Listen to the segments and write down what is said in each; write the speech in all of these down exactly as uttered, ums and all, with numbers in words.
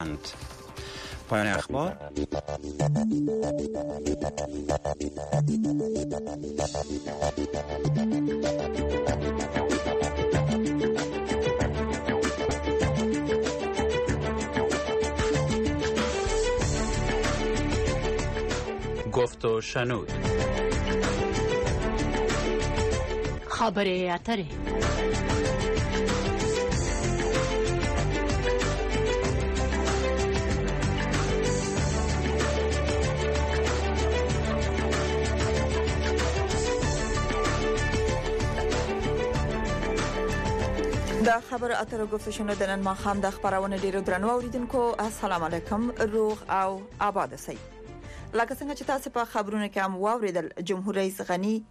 پایان اخبار. گفت و شنود. خبر اتره. د خبر اترو گفته شنو د نن ماخام د خبرونه ډیرو درنو اوریدونکو السلام علیکم، روغ او آباد اوسئ. لکه څنګه چې تاسو په خبرونه کې هم واوریدل، جمهور رئیس غنی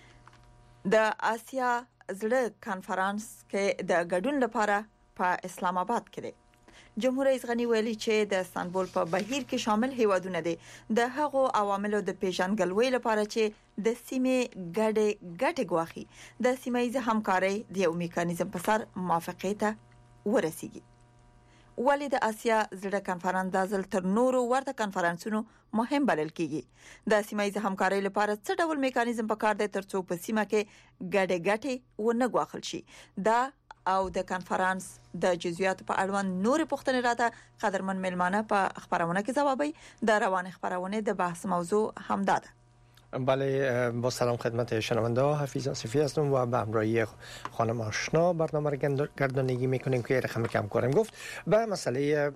د آسیا زړه کانفرنس کې د ګډون لپاره په اسلام آباد کې دی. جمهور رئیس غنی ویلي چې د استانبول په بهیر کې شامل هیوادونه دي د هغو عواملو د پیژنګلوي لپاره چې د سیمې ګډه ګټه غواخي د سیمایي همکاري د یو میکانیزم په سر موافقه ته ورسیږي. ولې د آسیا زړه کانفرنس د ځل تر نورو ورته کانفرنسونو مهم بلل کیږي؟ د سیمایي همکاري لپاره څه ډول میکانیزم پکار دی ترڅو په سیمه کې ګډه ګټه ونه غواخل شي؟ دا او د کانفرنس د جزئیات په اړوند نور پوښتنې راته قدرمن ملمانه په خبرونه کې جوابي. د روان خبرونه د بحث موضوع همدا ده. بله، با سلام خدمت شنونده ها، حفیظ آصفی هستم و به همراهی خانم آشنا برنامه را گردانندگی میکنیم که رقم کم کارم گفت و مسئله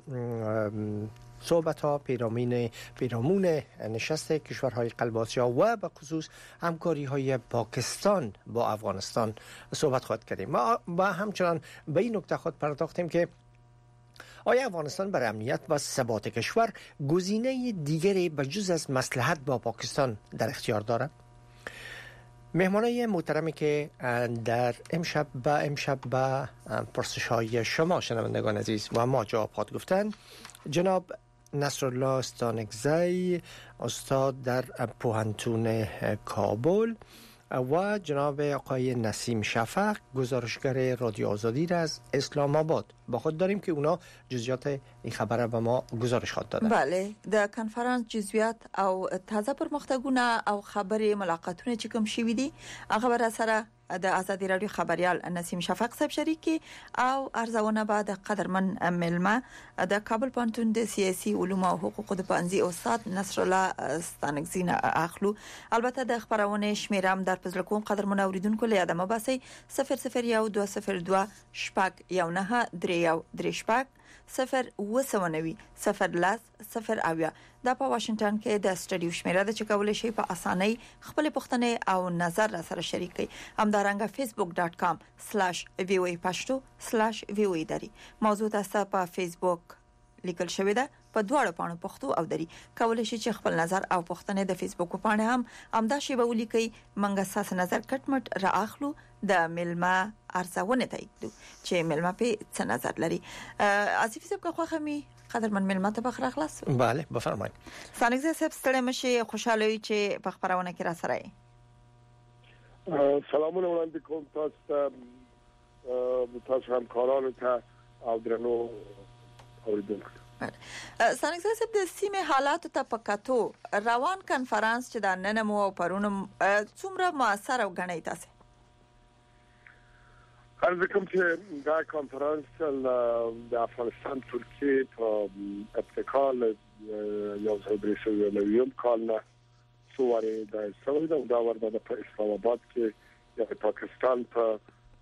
صحبت ها پیرامون پیرامون نشست کشورهای قلب آسیا و به خصوص همکاری های پاکستان با افغانستان صحبت خواهد کردیم. ما با همچنان به این نکته خود پرداختیم که آیا افغانستان برای امنیت و ثبات کشور گزینه دیگری به جز از مصلحت با پاکستان در اختیار دارد؟ مهمانای محترمی که در امشب با امشب با پرسش‌های شما شنوندگان عزیز و ما جواب خواهد گفتن، جناب نصرالله استانکزی، استاد در پوهنتون کابل، و جناب آقای نسیم شفق، گزارشگر رادیو آزادی را از اسلام آباد با خود داریم که اونا جزئیات این خبر به ما گزارش خواهد دادن. بله، د کانفرنس جزئیات او تازه پرمختګونه او خبري ملاقاتونه چې کوم شوي دي هغه بر سره د ازادي رادیو خبريال نسیم شفق صاحب شریکی او ارزونه بعد قدرمن ملما د کابل پانتون د سیاسي علوم او حقوق د پانزي استاد نصرالله استانکزی اخلو. البته د خبرونه شمیرم در پزله کوم قدرمن اوریدونکو له ادمه باسي صفر صفر یو دو صفر دو شپږ یو نه درې یو درې شپږ صفر وسونوي صفر لاس صفر اویا. دا په واشنگټن کې د سټډیو شمیره د چکول شي په اسانۍ خپل پښتنې او نظر را سره شریک کړئ. همدارنګه facebook dot com slash voa pashto slash voa دری. موضوع تاسو په فیسبوک لیکل شوی ده په دواړو پاڼو پښتو او دری. کولای شئ چې خپل نظر او پښتنې د فیسبوک په پاڼه هم امدا شی به ولیکئ. منګه ساس نظر کټمټ را اخلو د ملما ارزونه تایید چې ملما په څه نظر لري. آصفی صاحب که خوښه می قدرمن ملما ته بخره خلاص. بله بفرمایید. سانګزه صاحب ستړي مشي، خوشاله وي چې په خبرونه کې را سره یې. سلامونه وړاندې کوم تاسو ته، تاسو همکارانو ته او درنو اوریدونکو. سانګزه صاحب د سیمه حالات ته پکاتو روان کانفرنس چې د نن مو او پرونم څومره موثر او غنۍ تاسو؟ عرض کوم چې دا کانفرنس د افغانستان ترکیه په ابتکار یو ځای برسوي نویم کال نه سواره د سوي دا ورته په اسلام آباد کې د پاکستان په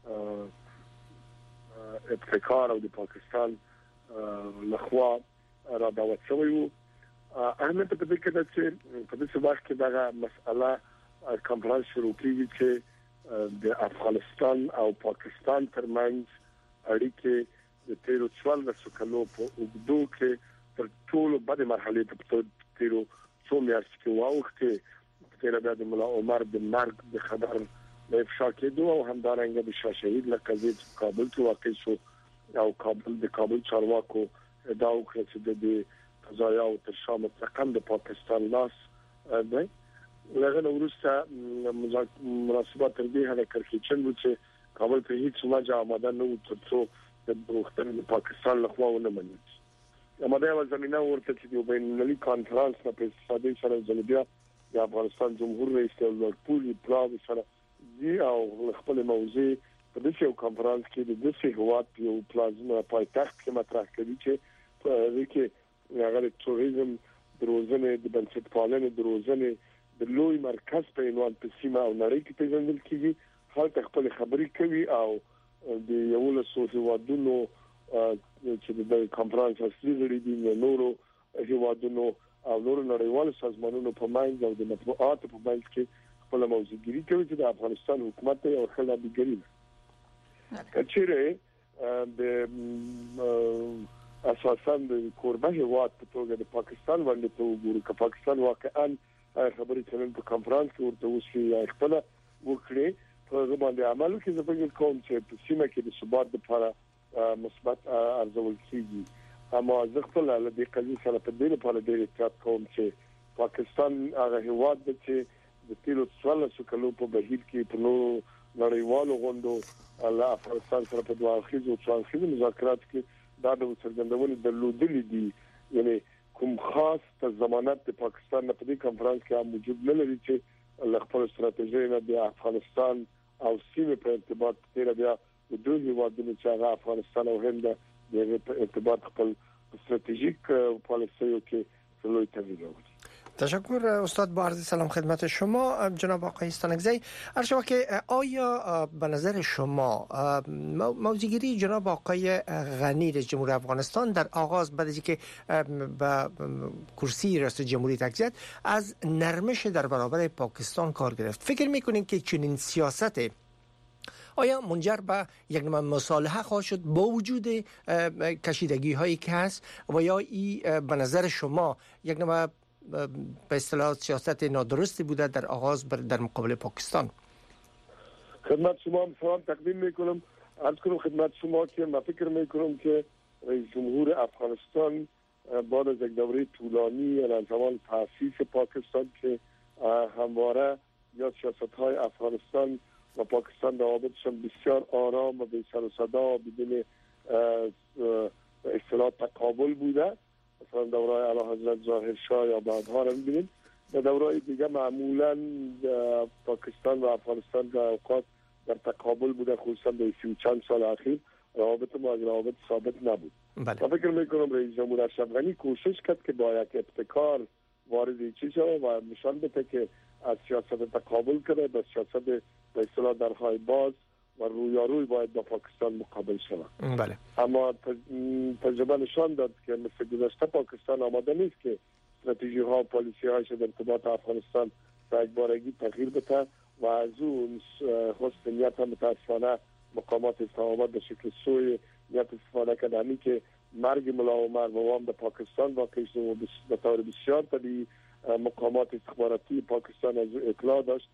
ابتکار او د پاکستان لخوا را دعوت شوی وو. اهمیت په دې کې ده چې په دې وخت کې دا مسله کانفرنس شروع کیږي چې د افغانستان او پاکستان ترمنځ اړیکې د تیرو څوارلسو کلونو په اوږدو کې تر ټولو بدې مرحلې ته تیرو څو میاشتې کې واوښتې. تیر بیا د ملا عمر د مرګ د خبر د افشا کېدو او همدارنګه د شاه شهید له قضیې چې کابل کې واقع شو او کابل د کابل چارواکو ادعا وکړه چې د قضایا او تر شا مطلقاً د پاکستان لاس دی. لغه وروسته مناسبات تر دې هله کړکېچن و چې کابل په هیڅ وجه آماده نه و ترڅو د بروختن د پاکستان لخوا ونه مني. اماده و زمینه ورته چې د بین‌المللي کانفرنس په استفاده سره ځلبیا د افغانستان جمهور رئیس دولتپولی پلاو سره دی او خپل موضوع په دې یو کانفرنس کې د دې هواد یو پلازما پایتخت کې مطرح کړي چې په دې کې هغه توریزم دروزنه د بنسټپالنې دروزنه د لوی مرکز په عنوان په سیمه او نړۍ کې پیژندل کیږي حالت خپل خبري کوي او د یو له هوادونو چې د کانفرنس اصلي غړي دي نورو هوادونو او نورو نړیوالو سازمانونو په ماین او د مطبوعات په ماین کې خپل موضوعګری کوي چې د افغانستان حکومت او خلابګری کچېره د اساساً د کوربه هیواد په توګه د پاکستان باندې ته وګورو چې پاکستان واقعاً خبرې چلن په کانفرنس کې ورته وشي خپل وکړي په باندې عمل کې زبېل کوم چې په سیمه کې د ثبات لپاره مثبت ارزول کیږي اما زه خپل له دې قضیې سره په دې لپاره ډېر احتیاط کوم چې پاکستان هغه هیواد دی چې د تیرو څوارلسو کلونو په بهیر کې په نو نړیوالو غونډو الله افغانستان سره په دوه اړخیزو څوارلسو مذاکرات کې دا د څرګندونې درلودلې دي یعنی کوم خاص ته ضمانت د پاکستان په دې کانفرنس کې موجود نه لري چې خپل ستراتیژي نه د افغانستان او سیمه په ارتباط تیر بیا د دوه هیوادونو چې افغانستان او هند د ارتباط خپل استراتیژیک پالیسیو کې څلوي تغییر راوړي. تشکر استاد. با عرض سلام خدمت شما جناب آقای استانکزی. ارشوا که آیا به نظر شما موضوعگیری جناب آقای غنی رئیس جمهور افغانستان در آغاز بعد از اینکه به کرسی ریاست جمهوری تک از نرمش در برابر پاکستان کار گرفت، فکر میکنین که چنین سیاست آیا منجر به یک نوع مصالحه خواهد شد با وجود کشیدگی هایی که هست و یا ای به نظر شما یک نوع به اصطلاح سیاست نادرستی بوده در آغاز در مقابل پاکستان؟ خدمت شما هم سلام تقدیم میکنم. عرض کنم خدمت شما که من فکر میکنم که رئیس جمهور افغانستان بعد از یک دوره طولانی از زمان تأسیس پاکستان که همواره یا سیاست های افغانستان و پاکستان روابطشان بسیار آرام و بی سر و صدا بدون به اصطلاح تقابل بوده، مثلا دوره اعلی حضرت ظاهر شاه یا بعدها رو می‌بینیم. در دوره دیگه معمولا پاکستان و افغانستان در اوقات در تقابل بوده، خصوصا در سی و چند سال اخیر روابط ما از روابط ثابت نبود. بله. من فکر میکنم رئیس جمهور اشرف غنی کوشش کرد که با یک ابتکار وارد چی شود و نشان بده که از سیاست تقابل کنه به سیاست به اصطلاح درهای باز و رویاروی باید با پاکستان مقابل شود. بله. اما تجربه نشان داد که مثل گذشته پاکستان آماده نیست که استراتژی ها و پالیسی هایش در ارتباط افغانستان به یک بارگی تغییر بده و از اون حسن نیت هم متاسفانه مقامات اسلام آباد به شکل سوی نیت استفاده کردنی که مرگ ملا عمر وام در پاکستان واقع شد و به طور بسیار طبیعی مقامات استخباراتی پاکستان از اطلاع داشت.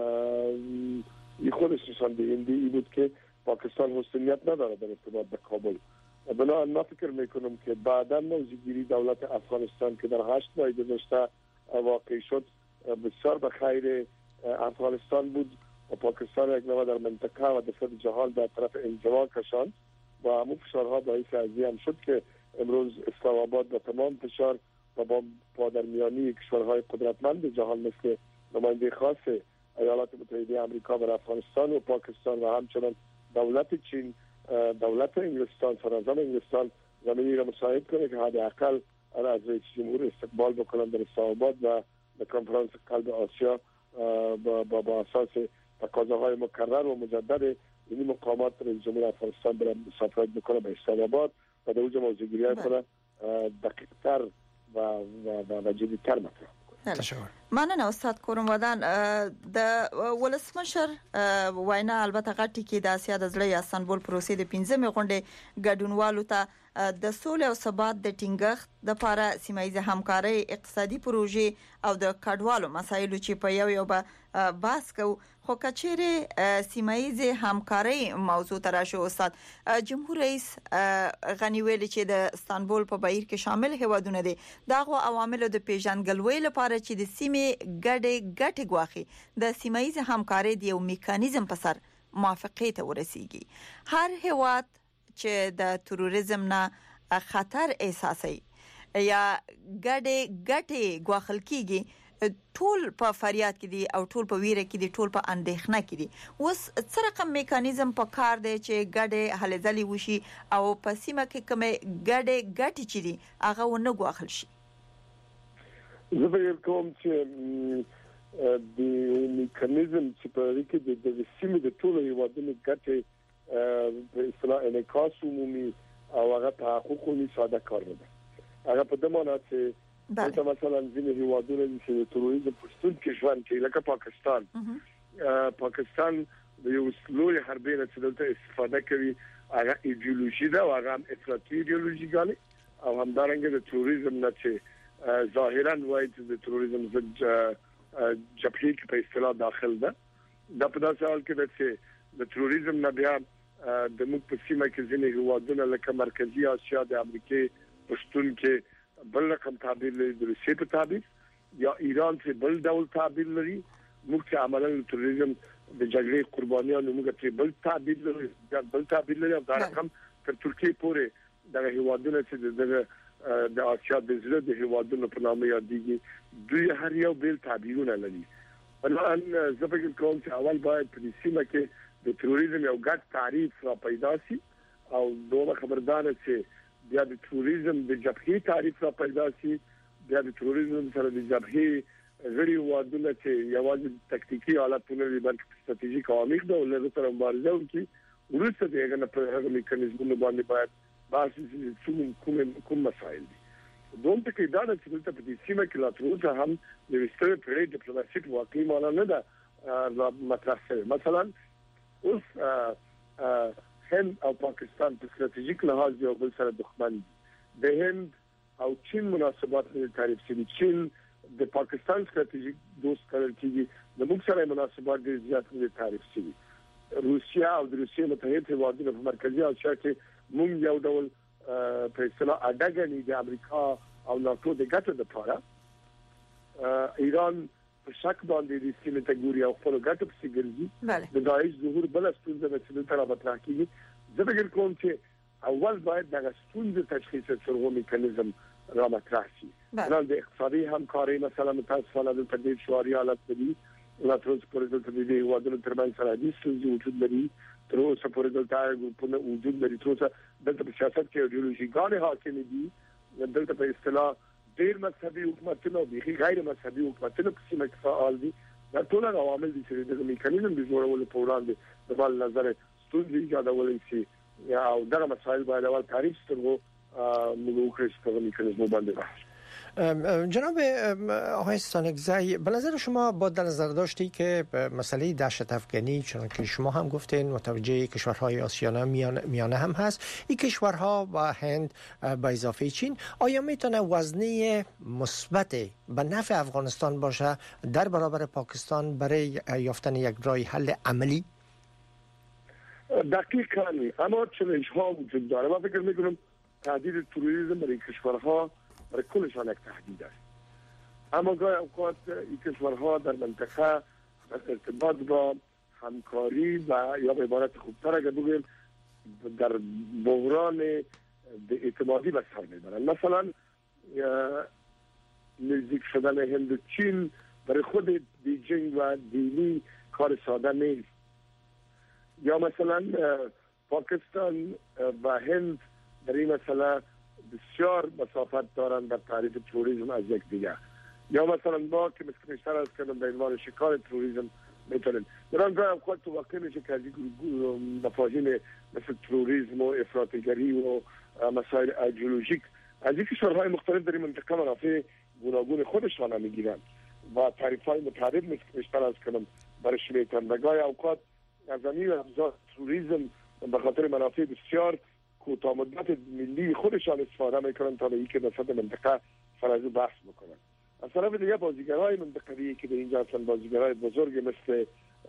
این خودش نشان دهنده ای بود که پاکستان حسنیت نداره در ارتباط به کابل. بنابراین من فکر میکنم که بعدا موضوعگیری دولت افغانستان که در هشت ماه گذشته واقع شد بسیار به خیر افغانستان بود و پاکستان یک نوع در منطقه و در سطح جهان در طرف انزوا کشاند و همون فشارها باعث ازی هم شد که امروز اسلام آباد با تمام فشار و با پادرمیانی کشورهای قدرتمند جهان مثل نماینده خاص ایالات متحده آمریکا و افغانستان و پاکستان و همچنان دولت چین، دولت انگلستان، سرانجام انگلستان زمینی را مساعد کنه که حداقل از رئیس جمهور استقبال بکنن در اسلام آباد و در کنفرانس قلب آسیا با با, با اساس تقاضاهای مکرر و مجدد این مقامات رئیس جمهور افغانستان برای مسافرت بکنه به اسلام آباد و در اونجا موضوعگیری کنه دقیق‌تر و و و جدی‌تر مطرح. مننه استاد کورمودان. د ولسمشر وینا البته غټی کې د اسیا د زړه استانبول پروسې د پنځمې غونډې ګډونوالو ته د سولې او ثبات د ټینګښت د لپاره سیمایي همکاري، اقتصادي پروژې او د کډوالو مسایلو چې په یو یو به بحث کوو. خو کچېره سیمایي همکاري موضوع تر شو استاد جمهور رئیس غنی ویل چې د استانبول په بهیر کې شامل هیوادونه دي دغه عوامل د پیژنګلوي لپاره چې د سیمې ګډې ګټې غواخي د سیمایي همکاري د یو میکانیزم په سر موافقه ته ورسیږي. هر هیواد چې د تروریزم نه خطر احساسي یا ګډه ګټه غوښل کیږي ټول په فریاد کې دي او ټول په ویره کې دي ټول په اندېښنه کې دي اوس څه رقم میکانیزم په کار دی چې ګډه هلې ځلې وشي او په سیمه کې کومه ګډه ګټه چي دي هغه ونه غوښل شي زه به کوم چې د میکانیزم چې په اړه کې د سیمې د ټولو هیوادونو ګټه په اصطلاح انعکاس عمومي او هغه تحقق کوي ساده کار نه هغه په دمانه چې دا مثلا ځینې هیوادونه چې د تروریزم په ستون کې ژوند کوي لکه پاکستان پاکستان د یو لوی حربي چې دلته استفاده کوي هغه ایدئولوژي ده او هغه افراطي ایدئولوژي ګالي او همدارنګه د تروریزم نه چې ظاهرا وایي چې د تروریزم ضد جبهه کې په اصطلاح داخل ده دا په داسې حال کې ده چې د تروریزم نه بیا د موږ په سیمه کې ځینې هیوادونه لکه مرکزی اسیا د امریکای پښتون کې بل رقم تعبیر لري د روسیې په تعبیر یا ایران چې بل ډول تعبیر لري موږ چې عملاً تروریزم د جګړې قربانیانو موږ چې بل تعبیر لري بل تعبیر لري دا رقم تر ترکیه پورې د هیوادونو چې د د اسیا د زړه د هیوادونو په نامه یادېږي دوی هر یو بل تعبیرونه لري الان زه فکر کوم چې اول باید په سیمه کې د تروریزم یو ګډ تعریف را پیدا شي او دوه خبردار چې بیا د تروریزم د جبهې تعریف را پیدا شي بیا د تروریزم سره د جبهې غړي وادونه چې یوازې تکتیکی حالتونه لري بلکې ستراتیژیک عوامل ده او له سره مبارزه وکړي ورسته دغه په هغه میکانیزمونو باندې باید باسي کوم کوم کوم مسایل دي دوم ته کې دا چې دلته په دې سیمه کې لا تر اوسه هم د وسترن پیړۍ ډیپلوماسي واقعي معنا نه ده مطرح شوی مثلا اوس هند او پاکستان په ستراتیژیک لحاظ یو بل سره دښمن دي د هند او چین مناسبات د تعریف شوي چین د پاکستان ستراتیژیک دوست کړل کیږي د موږ سره مناسبات ډېر زیات د تعریف شوي روسیا او د روسیې متحد هیوادونو په مرکزی اسیا کې موږ یو ډول په اصطلاح اډګنی د امریکا او ناتو د ګټو لپاره ایران په شک باندې د سیمې ته ګوري او خپل ګټو په سیګرځي د داعش ظهور بل ستونزه د څه تر مطرح کیږي زه فکر کوم چې اول باید د ستونزې تشخیص سره میکانیزم را مطرح شي نو د اقتصادي همکاري مثلا متاسفانه د تدبیر شواري حالت دي لا تر اوسه پورې د دې هیوادونو ترمنځ سره د ستونزې وجود لري تر اوسه پورې د ګروپونو وجود لري تر اوسه د سیاست کې ایدئولوژي ګانې حاکم دي دلته په اصطلاح ډیر مذهبي حکومتونه او بيخي غیر مذهبي حکومتونه په سیمه کې فعال دي دا ټول عوامل دي چې د میکانیزم د جوړولو په وړاندې د بل نظر ستونزې ایجادولای شي یا او دغه مسایل باید اول تعریف سترګو موږ وکړو چې په میکانیزم باندې بحث جناب آقای ستانکزی به نظر شما با در نظر داشتی که مسئله دهشت افغانی چون که شما هم گفتین متوجه کشورهای آسیانه میانه هم هست این کشورها و هند با اضافه چین آیا میتونه وزنه مثبت به نفع افغانستان باشه در برابر پاکستان برای یافتن یک راه حل عملی؟ دقیقاً اما چالش ها وجود داره من فکر میکنم تهدید تروریسم برای کشورها برای کلشان یک تهدید است اما گاهی اوقات این کشورها در منطقه در ارتباط با همکاری و یا به عبارت خوبتر اگر بگویم در بحران اعتمادی به سر میبرن مثلا نزدیک شدن هند و چین برای خود بیجینگ و دیلی کار ساده نیست یا مثلا پاکستان و هند در این مسئله بسیار مسافت دارند در تعریف تروریسم از یک دیگر یا مثلا ما که مثل بیشتر از کردم به عنوان شکار تروریسم میتونیم دران گاهی اوقات تو واقع میشه که از مفاهیم مثل تروریسم و افراطگری و مسائل ایدئولوژیک از این کشورهای مختلف در این منطقه منافع گوناگون خودشان میگیرند و تعریف‌های متعدد مثل بیشتر از کردم برش میتونن و گاهی اوقات از این ابزار تروریسم به خاطر منافع بسیار کوتاه مدت ملی خودشان استفاده میکنن تا به اینکه نسبت منطقه فرض بحث بکنن. از طرف دیگه بازیگرای منطقه‌ای که در اینجا هستن بازیگرای بزرگ مثل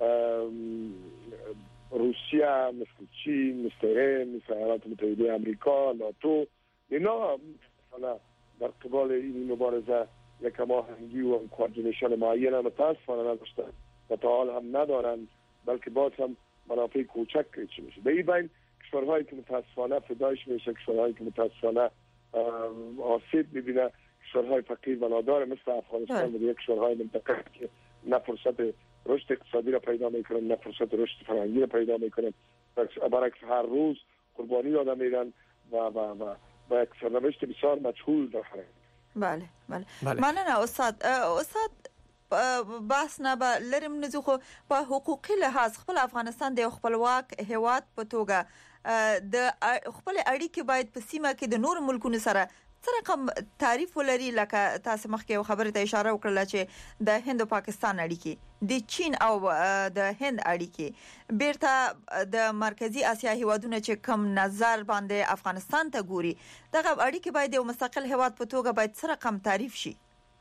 روسیه، مثل چین، مثل هند، مثل ایالات متحده آمریکا، ناتو، اینا مثلا در قبال این مبارزه یک هماهنگی و کوردینیشن معین متاسفانه نداشتن و تا حال هم ندارن، بلکه باز هم منافع کوچک چی میشه. به این بین کشورهایی که متاسفانه فدایش میشه، کشورهایی که متاسفانه آسیب می‌بینه. کشورهای فقیر و نادار مثل افغانستان و یک کشورهای منطقه که نه فرصت رشد اقتصادی را پیدا میکنن نه فرصت رشد فرهنگی را پیدا میکنن، برعکس هر روز قربانی داده میرن و و و با یک سرنوشت بسیار مجهول دارن. بله بله, بله. مننه استاد. استاد بحث نه به لرم نزو خو په حقوقي لحاظ خپل افغانستان د خپلواک هیواد په توګه د خپل اړیکې باید په سیمه کې د نور ملکونو سره څه رقم تعریف ولري. لکه تاسو مخکې خبره ته اشاره وکړه چې د هند او پاکستان اړیکې، د چین او د هند اړیکې، بیرته د مرکزی اسیا هیوادونو چې کم نظر باندې افغانستان ته ګوري، دغه اړیکې باید یو مستقل هیواد په توګه باید څه رقم تعریف شي.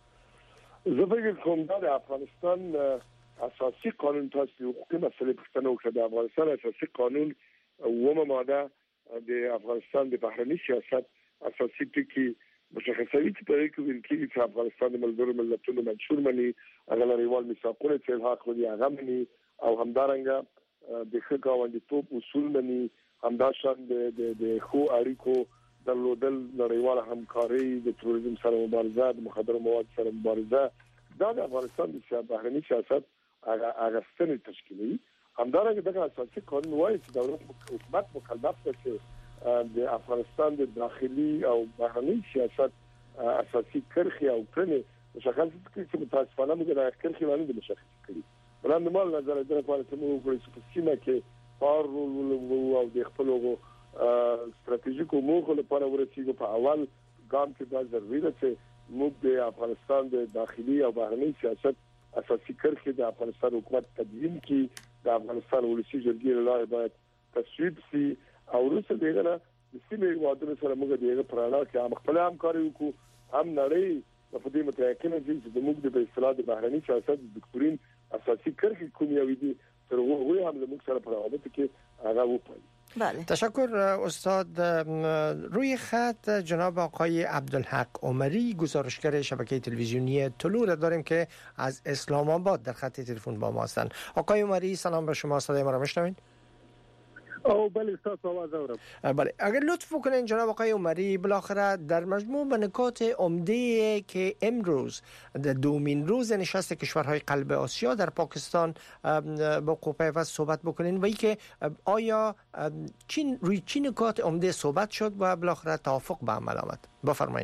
زه فکر کوم دا د افغانستان اساسي قانون تاسو د حقوقي مسلې پوښتنه وکړه. د افغانستان اساسي قانون اومه ماده د افغانستان د بهرنی سیاست اساسي ټکي مشخصوي چې په کې ویل کېږي چې افغانستان د ملګرو ملتونو منشور مني، هغه لريوال میثاقونه چې الحاق لري هغه مني، او همدارنګه د ښه ګاونډیتوب اصول مني، همداشان د د خو اړیکو درلودل، نړیواله همکاري، د تروریزم سره مبارزه، د مخدر مواد سره مبارزه. دا د افغانستان د بهرنی سیاست هغه هغه ستنې تشکیلوي. همدارنګه دغه اساسي قانون وايي چې دولت حکومت مکلف دی چې د افغانستان د داخلي او بهرنی سیاست اساسي کرخي او کړنې مشخص کړي چې متاسفانه موږ د کرخي باندې د مشخص کړي. بلند مال نظر د لپاره چې موږ وګورئ چې سیمه کې کار رول او د خپل ستراتیژیکو موخو لپاره ورسېږو. په اول ګام کې دا ضروري ده چې موږ د افغانستان د داخلي او بهرنی سیاست اساسي کرخي د افغانستان حکومت تدوین کړي، د افغانستان ولسی جرګې لپاره باید تصویب شي، او وروسته دغه د سیمې هیوادونو سره موږ دغه پرانا کې هم خپل همکاري وکړو، هم نړۍ په دې متأکد دي چې موږ د اصلاح د بهرنی سیاست د دکتورین اساسي کرخي کوم یو دي تر هغه هم موږ سره په رابطه کې هغه وپړو. بله. تشکر استاد. روی خط جناب آقای عبدالحق عمری، گزارشگر شبکه تلویزیونی طلوع را داریم که از اسلام آباد در خط تلفن با ما هستند. آقای عمری سلام بر شما، صدای ما را میشنوید؟ او بله استاد آواز دارم. بله، اگر لطف بکنین جناب آقای عمری، بالاخره در مجموع به نکات عمده که امروز در دومین روز نشست کشورهای قلب آسیا در پاکستان با کوپیوست صحبت بکنین و ای که آیا چین روی چین نکات عمده صحبت شد و بالاخره توافق به عمل آمد؟ بفرمایید.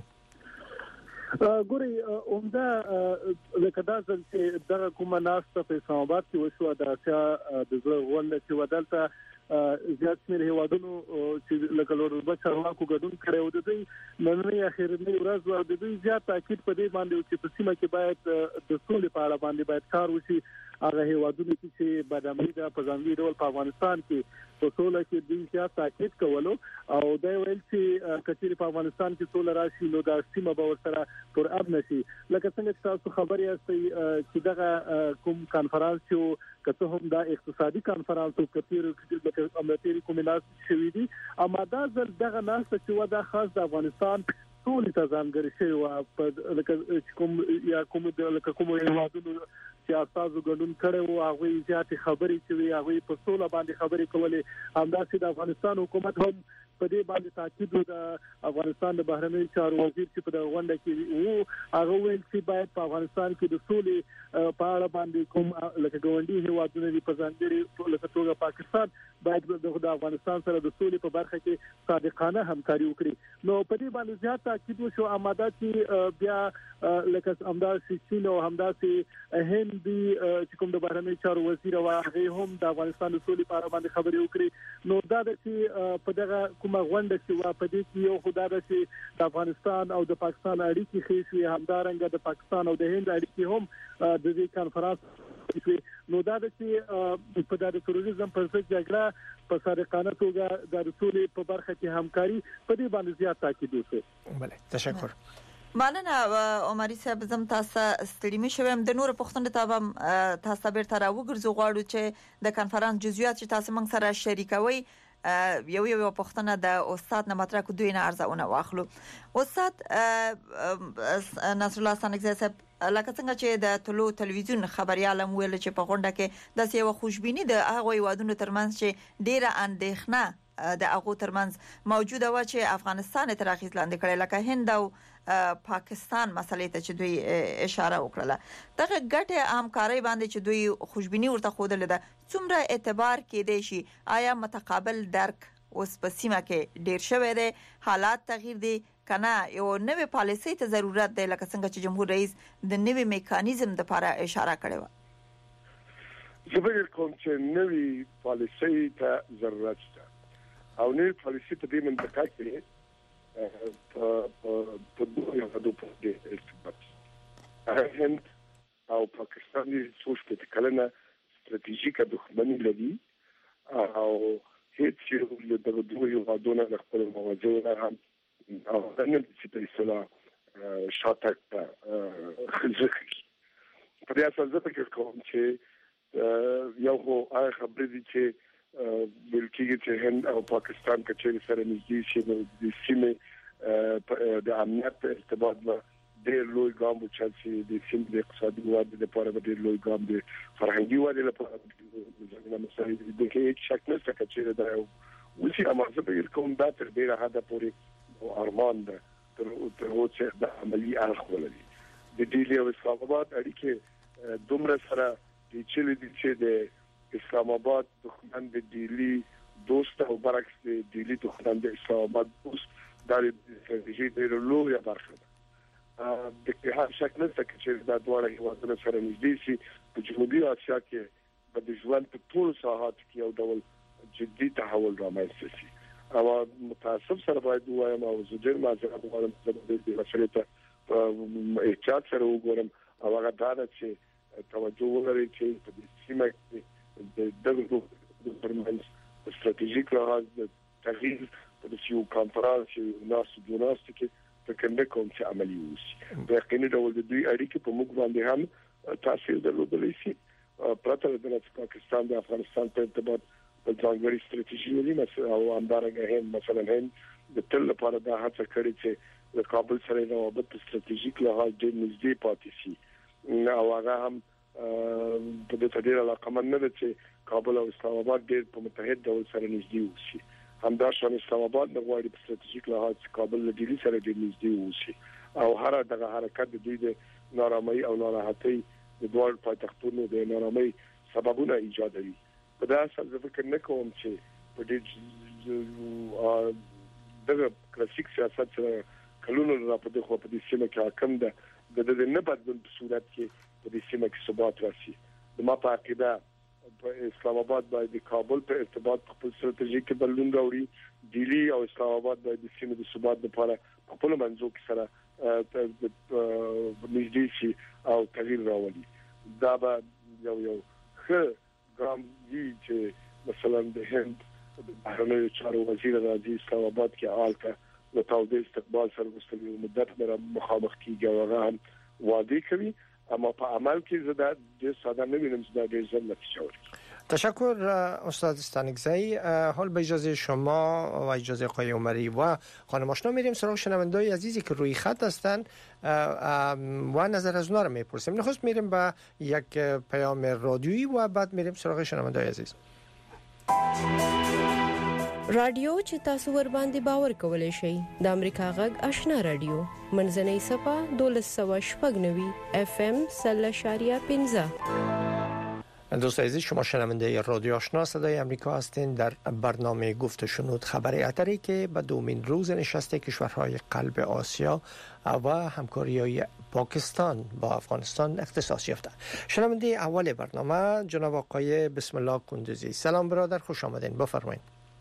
ګوري عمده لکه دا چې دغه کومه ناسته په اسلام آباد کې وشو د اسیا د زړه غونډه چې ودلته زیات شمېر هیوادونو چې لکه لوړ چارواکو ګډون کړی و، د دوی نننۍ اخرنۍ ورځ و، د دوی زیات تاکید په دې باندې چې په سیمه کې باید د سولې په اړه باندې باید کار وشي. هغه هیوادونو چې بدامي ده په ځانګړي ډول په افغانستان کې په سوله کې دوی زیات تاکید کولو، او دا ویل چې کچېرې په افغانستان کې سوله راشي نو دا سیمه به ورسره پر اب نشي. لکه څنګه چې تاسو خبر یاستئ چې دغه کوم کانفرنس چې کته هم دا اقتصادي کانفرنس او کثیر د امنیتي کومیناس شوی دي، اما دا دغه ناس چې ودا خاص د افغانستان ټول ته ځانګړي شوی و په لکه کوم یا کوم د لکه کوم هیوادونو چې تاسو ګډون کړو هغه زیات خبرې چې هغه په سوله باندې خبرې کولې. همداسې د افغانستان حکومت هم په دې باندې تاکید د افغانستان د بهرنی چارو وزیر چې په دغه غونډه کې وو، هغه ویل چې باید په افغانستان کې د سولې په اړه باندې کوم لکه ګاونډي هیوادونه دي په ځانګړي لکه توګه پاکستان باید د افغانستان سره د سولې په برخه کې صادقانه همکاري وکړي. نو په دې باندې زیات تاکید وشو. اماده چې بیا لکه همداسې چین او همداسې هند دي چې کوم د بهرنی چارو وزیر او هغه هم د افغانستان د سولې په اړه باندې خبرې وکړي. نو دا د چې په دغه کومه غونډه چې وا په دې کې یو خدای د چې د افغانستان او د پاکستان اړیکې خېشوي، همدارنګه د پاکستان او د هند اړیکې هم د دې کانفرنس نو دا د چې په د تروریزم پر ضد جګړه په صادقانه توګه د سولې په برخه کې همکاري په دې باندې زیات تاکید وشو. بله، تشکر. مننه عمری صاحب. زم تاسو ستړي مشوم د نور پښتون ته هم تاسو بیرته راوګرځو غواړو چې د کانفرنس جزئیات چې تاسو موږ سره شریکوي یو یو پښتنه د استاد نه مطرح کو دوی نه ارزونه واخلو. استاد نصر الله سانګزی صاحب، لکه څنګه چې د طلوع تلویزیون خبريال مو ویل چې په غونډه کې د یو خوشبینی د هغه وادونو ترمنځ چې ډیره اندېښنه د هغه ترمنځ موجوده و چې افغانستان تر اغیز لاندې کړي لکه هند او پاکستان مسلې ته چې دوی اشاره وکړه. دغه ګټه همکاري باندې چې دوی خوشبيني ورته خوده ده څومره اعتبار کېدی شي؟ آیا متقابل درک اوس په سیمه کې ډیر شوی دی؟ حالات تغییر دي کنه یو نوې پالیسي ته ضرورت دی لکه څنګه چې جمهور رئیس د نوې میکانیزم د لپاره اشاره کړې و؟ زه به کوم چې نوې پالیسي ته ضرورت شته او نوې پالیسي په دې منطقه کې په په دوه غوډو په دې ارتباط هند او پاکستان دې څوش په کلنه ستراتیژیکه دښمني لري او هیڅ یو له دغه دوه غوډو نه خپل موازنه هم او نن چې په اصطلاح شاته خلځي په دې اساس زه فکر کوم چې یو خو هغه خبرې دي چې بلکې چې هند او پاکستان کې سره نږدې شي نو د سیمې د امنیت په ارتباط ډېر لوی ګام چې د سیمې د اقتصادي ودې لپاره ډېر لوی ګام دی، فرهنګي ودې لپاره د مسایل د کې شک نشته چې دا یو وسی امازه به کوم دا تر ډیره حدا پورې ارمان ده تر تر اوسه د عملی اړخ ولري. د ډیلی او اسلام آباد اړیکې دومره سره د چلی د چې د اسلام آباد دښمن د ډیلی دوست او برعکس د ډیلی دښمن د اسلام آباد دوست د استراتیژي د لوی برخه ده. د کې هر شک نشته چې دا ډول هیوادونه سره نږدې شي. په جنوبي اسیا کې په د ژوند په ټول ساحات کې یو ډول جدي تحول رامنځته شي. او متاسف سره باید وایم او زجر ما زه غواړم چې د دې مسلې ته په احتیاط سره وګورم او هغه دا چې توجه ولري چې په دې سیمه کې د دغه پرمنس استراتیژیک لحاظ د تغییر په دې یو کانفرنس یو ناس جوناست کې فکر نه کوم چې عملی وشي. په یقیني ډول د دوی اړیکې په موږ باندې هم تاثیر درلودلی شي. پرته د پاکستان د افغانستان په ارتباط په ځانګړي استراتیژي لري مثلا او همدارنګه هم مثلا هم د تل لپاره دا هڅه کړې چې د کابل سره د روابط استراتیژیک لحاظ ډېر نږدې پاتې شي. او هغه هم په دې تدیر علاقمند نه ده چې کابل او اسلام آباد ډېر په متحد ډول سره نږدې وشي. همدارشان اسلام آباد د غواړي په استراتیژیک لحاظ کابل له ډیلی سره ډېر نږدې وشي او هر دغه حرکت د دوی د نارامۍ او ناراحتۍ د دوه پایتختونو د نارامۍ سببونه ایجادوي. په داسې حال زه فکر نه کوم چې په دې دغه کلاسیک سیاست سره کلونو را په دغه په دې سیمه کې حاکم ده د دې نه بدلون په صورت کې په دې سیمه کې ثبات راشي. د ما په عقیده په اسلام آباد باید د کابل په ارتباط خپل ستراتیژیک بدلون راوړي. ډیلی او اسلام آباد باید د سیمې د ثبات لپاره په خپل منځو کې سره نږدې شي او تغییر راولي. دا به یو یو ښه ګام دی چې مثلا د هند د بهرنیو چارو وزیر راځي اسلام آباد کې آلکه د تاوده استقبال سره مستقیم مدت مره مخامخ کیږي او هغه هم وعده کوي اما په عمل کې زده د ساده نمیدونم زده د ځل نتیجه ورکړي. تشکر استاد استانکزی. حال به اجازه شما و اجازه آقای عمری و خانم آشنا میریم سراغ شنونده‌های عزیزی که روی خط هستند و نظر از اونها رو میپرسیم. نخست میریم به یک پیام رادیویی و بعد میریم سراغ شنونده‌های عزیز. رادیو چې تاسو ور باندې باور کولای شئ د امریکا غږ آشنا رادیو منځنۍ صفه دولس سوه شپږ نوي اف ام صفر اشاریه پنځه. دوستان عزیز شما شنونده رادیو آشنا صدای امریکا هستین در برنامه گفت و شنود خبر اتری که به دومین روز نشست کشورهای قلب آسیا و همکاری پاکستان با افغانستان اختصاص یافته. شنونده اول برنامه جناب آقای بسم الله کندوزی. سلام برادر، خوش آمدین، بفرمایید.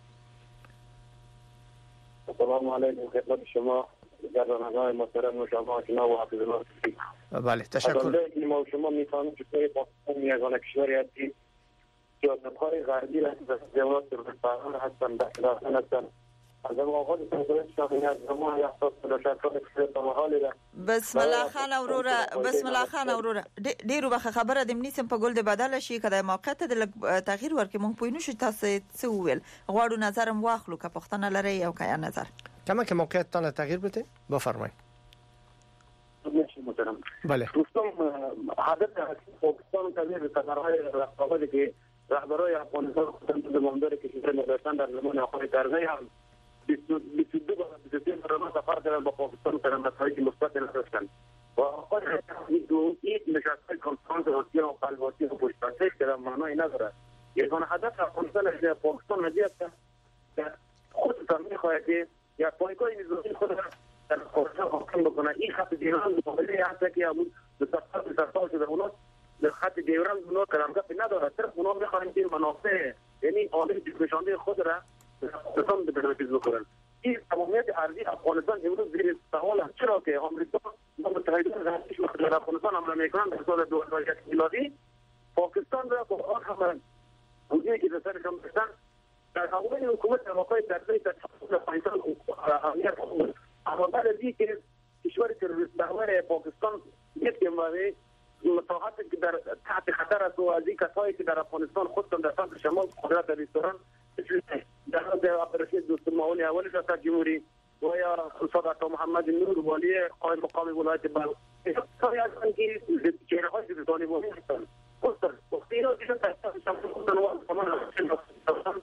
سلام علیکم خدمت شما گردانندگان محترم و شما آشنا و حافظ الله. بله تشکر. ما شما میفهمیم که پاکستان یگانه کشوری هستی که آسیای غربی را از جوانات رسانه هستند داخل هستند. از آغاز تنظیم شاهین از زمان احساس مشارکت کشور تا محال ده. بسم الله خان اورورا بسم الله خان اورورا ډیرو بخه خبره د منیسم په ګل د بدل شي کله موقع ته د تغییر ورکې مونږ پوینو شو تاسو څه ویل غواړو نظرم واخلو که پښتنه لري او که نظر کما که موقعیتتان تغییر بده بفرمایید. محترم بله دوستان هدف پاکستان تغییر قطرهای رقابتی که رهبرای افغانستان خودشون در بندر کشور مدرسان در زمان آقای کرزی هم بیست و دو بار بیست و سه بار سفر کردن با پاکستان کردن نتایج مثبت نداشتن و آقای دو این نشست کنفرانس روسیه و قلباتی و پشت‌سر که معنی نداره. یگانه هدف افغانستان از پاکستان نزدیک که خودتان میخواهد که یا پایگاه نظامی خود را در خارج حاکم بکنه. این خط دیواران مقابله هست که بود به سفر به سفر شده اونا در خط دیواران اونا کلامگپ نداره. صرف اونا میخواهند که منافع یعنی عامل دیگرشانده خود را افغانستان به نفیذ بکنن. این تمامیت ارضی افغانستان امروز زیر سوال است، چرا که آمریکا با متحدان ارتش در افغانستان حمله میکنند در سال دو هزار و یک میلادی پاکستان را با آن هم وجودی که در سرشان داشتن در حوالی حکومت آقای کرزی در سال پایتخت امنیت بود. اما بعد از اینکه کشور تروریست دعوای پاکستان دید که مساحت که در تحت خطر است و از این کسایی که در افغانستان خودشان در سمت شمال قدرت دارند در حد اپریشن دوست معاون اول ریاست جمهوری و یا استاد عطا محمد نور والی قائم مقام ولایت بلخ کاری هستن که چهره‌های طالبانی هستند. استاد وقتی اینا دیدن در سمت شمال خودشان و سامان هستند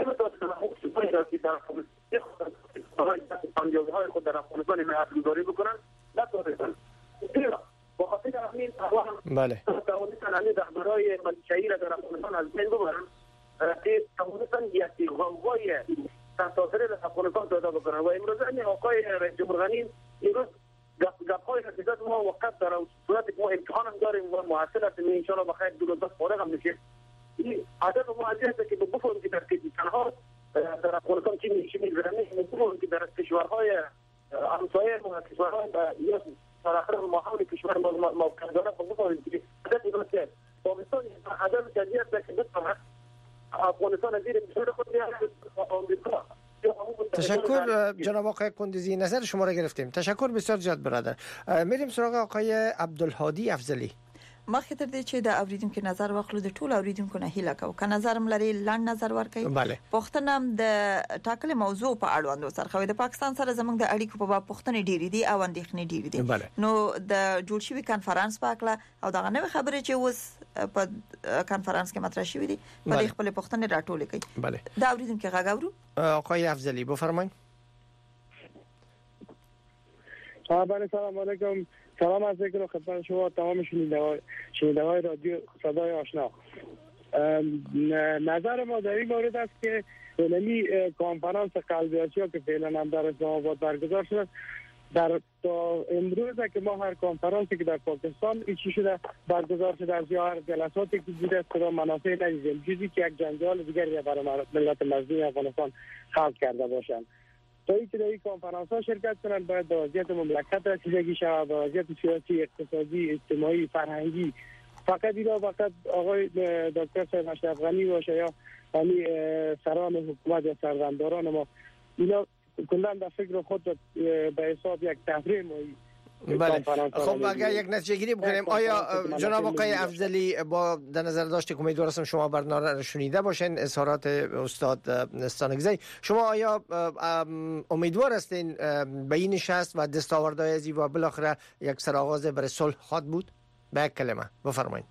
های خود در افغانستان محدودی بکنن نتوانستن. با خاطر همین بله توانستن همین رهبرای شهیر در افغانستان از بین ببرن که توانستن یک غوغای تساطری در افغانستان پیدا بکنن و امروز همین آقای رئیس جمهور غنی امروز گپ‌های نتیجات ما وقت داره و صورت ما امتحان هم داریم و محصل هستیم ان شاء الله بخیر دو روز فارغ هم میشه. این عادت ما از است که بفهمیم که در تنها در افغانستان چی میشه می‌گذره می‌گویم که در کشورهای همسایه ما کشورهای یا در آخر ماحول کشور ما موقعیت بفهمیم که عادت اینه که پاکستان عدم جدیت که بتونه افغانستان زیر مسئول خود بیاره آمریکا. تشکر جناب آقای کندزی، نظر شما را گرفتیم. تشکر بسیار زیاد برادر. میریم سراغ آقای عبدالهادی افضلی. مخکې تر دې چې د اوریدونکو نظر واخلو د ټول اوریدونکو نه هیله کوم که نظر ملري لاند نظر ورکړي. بله. پښتنم د ټاکلې موضوع په اړوند سرخوي د پاکستان سره زموږ د اړیکو په باب پښتنې ډېری دي او اندېښنې ډېری دي. بله. نو د جوړ شوی کانفرنس پاکله او دا نوې خبره چې اوس په کانفرنس کې مطرح شوې دي په خپل پښتنې راټولې کوي. بله. دا اوریدونکو غاغورو آقای افضلی بفرمایید. بله سلام علیکم. سلام عرض می‌کنم خدمت شما تمام شنونده‌های شنونده‌های رادیو صدای آشنا. نظر ما در این مورد است که فعلی کنفرانس قلبی‌آسیا که فعلا هم در اسلام آباد برگزار شده در تا امروز که ما هر کنفرانسی که در پاکستان ایشی شده برگزار شده از یا هر جلساتی که بوده است کدام منافع ندیدیم چیزی که یک جنجال دیگری برای ملت مظلوم افغانستان خلق کرده باشند. تا اینکه در این کنفرانس ها شرکت کنند باید به وضعیت مملکت رسیدگی شود، به وضعیت سیاسی، اقتصادی، اجتماعی، فرهنگی. فقط اینا فقط آقای دکتر صاحب اشرف غنی باشه یا یعنی سران حکومت یا سردمداران ما اینا کلا در فکر خود به حساب یک تفریح مایی. بله. خب اگر یک نتیجه گیری بکنیم آیا جناب آقای افضلی با در نظر داشته که امیدوار هستم شما برنامه را شنیده باشین اظهارات استاد استانگزی، شما آیا امیدوار هستین به این نشست و دستاوردهای ازی و بالاخره یک سرآغاز برای صلح خواهد بود؟ به یک کلمه بفرمایید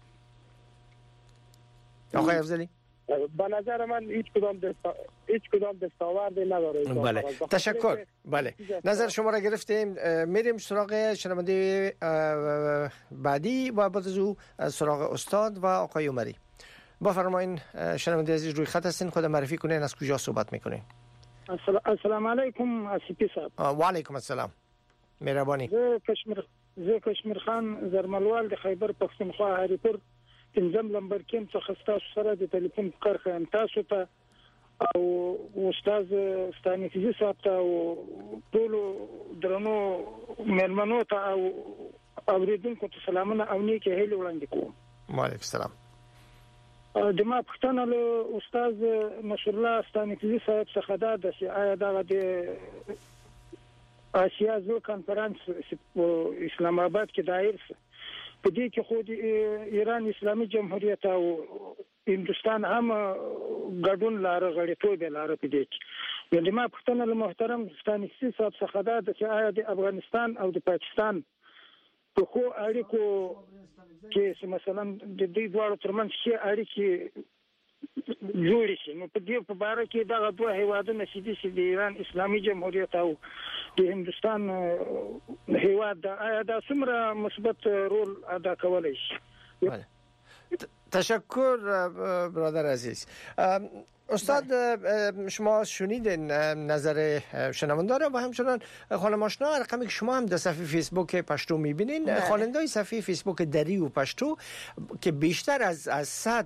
آقای افضلی. به نظر من هیچ کدام دستا... هیچ کدام دستاوردی نداره. بله تشکر. بله نظر شما را گرفتیم. میریم سراغ شنونده بعدی و بعد از او سراغ استاد و آقای عمری. بفرمایید شنونده عزیز روی خط هستین، خود معرفی کنین از کجا صحبت میکنین. السلام علیکم اسیپی صاحب. و علیکم السلام. مهربانی. زه کشمیر زه کشمیر خان زرملوال د خیبر پختونخوا هریپور پنځم لمبر کې څخه تاسو سره د ټلیفون کار خیم تاسو ته او استاد ستانکزي صاحب ته او ټول درنو مېلمنو ته او اوریدونکو ته سلامونه او نیکه هیله وړاندې کوم. وعلیکم السلام. د ما پښتنه له استاد نصر الله ستانکزي صاحب څخه دا د آیا دا د آسیا زو کانفرنس اسلام آباد کې دایر په دې کې خو د ایران اسلامي جمهوریت او هندستان هم ګډون لاره غړیتوب لاره په دې کې یعنی ما پښتنه له محترم ستانکزي صاحب څخه دا د آیا د افغانستان او د پاکستان په خو اړیکو کې مثلا د دې دوه ترمنځ چې اړیکې جوړ شي. نو په دې په اړه کې دا دوه هیوادونه چې د ایران اسلامي جمهوریت او د هندستان هیواد دا د څومره مثبت رول ادا کولای شي. تشکر برادر عزیز. استاد شما شنیدین نظر شنونده را و همچنان خانم آشنا رقمی که شما هم در صفحه فیسبوک پشتو میبینین خواننده صفحه فیسبوک دری و پشتو که بیشتر از از صد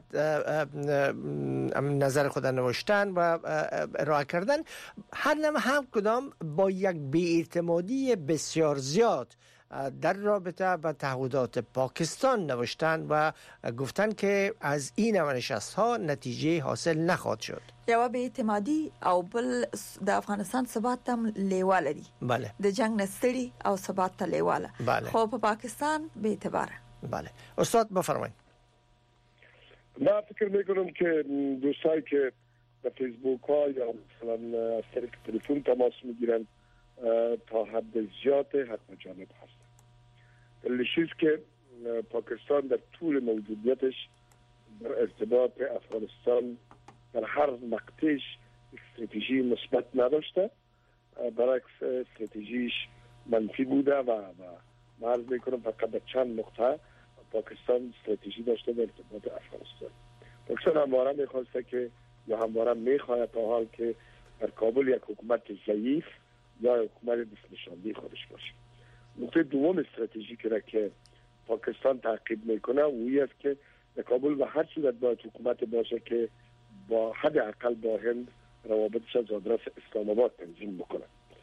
نظر خود نوشتن و ارائه کردن هر هم کدام با یک بی‌اعتمادی بسیار زیاد در رابطه با تعهدات پاکستان نوشتن و گفتن که از این نشست ها نتیجه حاصل نخواهد شد. یو به اعتمادی او بل د افغانستان ثبات هم لیواله دي. بله. د جنگ نستړي او ثبات ته لیواله. بله. خو په پاکستان به اعتبار. بله. استاد بفرمایید. من فکر میکنم که دوستایی که در فیسبوک ها یا مثلا از طریق تلفن تماس میگیرن تا حد زیاد حق جانب هست. دلیلش که پاکستان در طول موجودیتش در ارتباط افغانستان در هر مقطعش استراتژی مثبت نداشته، برعکس استراتژیش منفی بوده و و عرض میکنم فقط در چند نقطه پاکستان استراتژی داشته در ارتباط افغانستان. پاکستان همواره میخواسته که یا همواره میخواهد تا حال که در کابل یک حکومت ضعیف یا حکومت دستنشاندهی خودش باشه. نقطه دوم استراتژیک را که پاکستان تعقیب میکنه وی است که در کابل به هر صورت باید حکومت باشه که با حد اقل با هند روابطش از آدرس اسلام آباد تنظیم بکنه.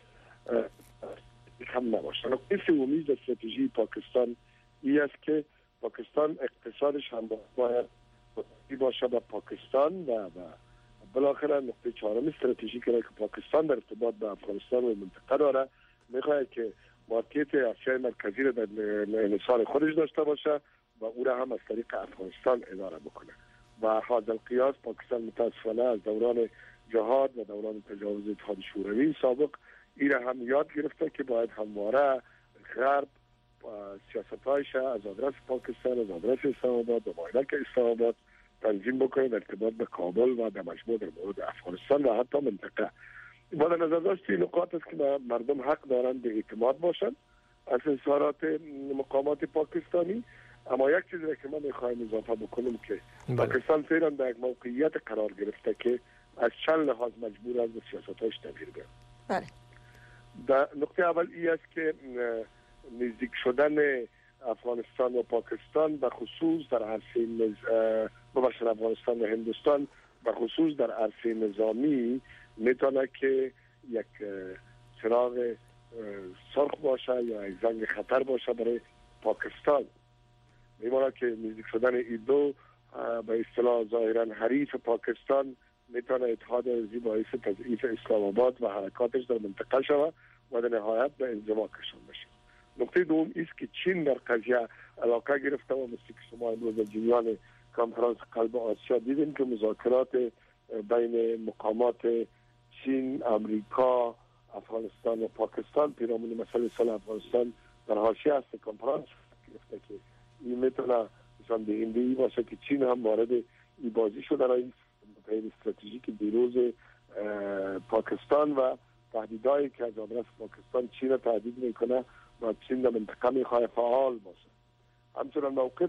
هم نباشه. نقطه سومی استراتژی پاکستان این است که پاکستان اقتصادش هم باید باشه با پاکستان و بالاخره نقطه چهارم استراتژیک را که پاکستان در ارتباط با افغانستان و منطقه داره میخواد که مارکت آسیای مرکزی را در انحصار خودش داشته باشه و او را هم از طریق افغانستان اداره بکنه و حاصل القیاس پاکستان متاسفانه از دوران جهاد و دوران تجاوز اتحاد شوروی سابق این را هم یاد گرفته که باید همواره غرب سیاستایش از آدرس پاکستان از آدرس اسلام آباد و مایلک اسلام آباد تنظیم بکنه در ارتباط به کابل و در مجموع در مورد افغانستان و حتی منطقه. با در نظر داشت این نقاط است که مردم حق دارند به اعتماد باشند از اظهارات مقامات پاکستانی. اما یک چیزی را که من میخوایم اضافه بکنم که بله. پاکستان فعلا در یک موقعیت قرار گرفته که از چند لحاظ مجبور است به سیاستاش تغییر بده. بله. در نقطه اول این است که نزدیک شدن افغانستان و پاکستان به خصوص در عرصه نز... ببخشید افغانستان و هندوستان به خصوص در عرصه نظامی میتونه که یک چراغ سرخ باشه یا یک زنگ خطر باشه برای پاکستان. میمونه که نزدیک شدن این دو به اصطلاح ظاهرا حریف پاکستان میتونه اتحاد ارضی باعث تضعیف اسلام آباد و حرکاتش در منطقه شود و در نهایت به انزوا کشان بشه. نقطه دوم است که چین در قضیه علاقه گرفته و مثل که شما امروز در جریان کنفرانس قلب آسیا دیدیم که مذاکرات بین مقامات چین، امریکا، افغانستان و پاکستان پیرامون مسئله سال افغانستان در حاشیه است. کنفرانس گرفته که این میتونه نشان دهنده ای باشه که چین هم وارد این بازی شده رئیس متحد استراتژیک دیروز پاکستان و تهدیدایی که از آدرس پاکستان چین را تهدید میکنه و چین در منطقه میخواه فعال باشه. همچنان موقف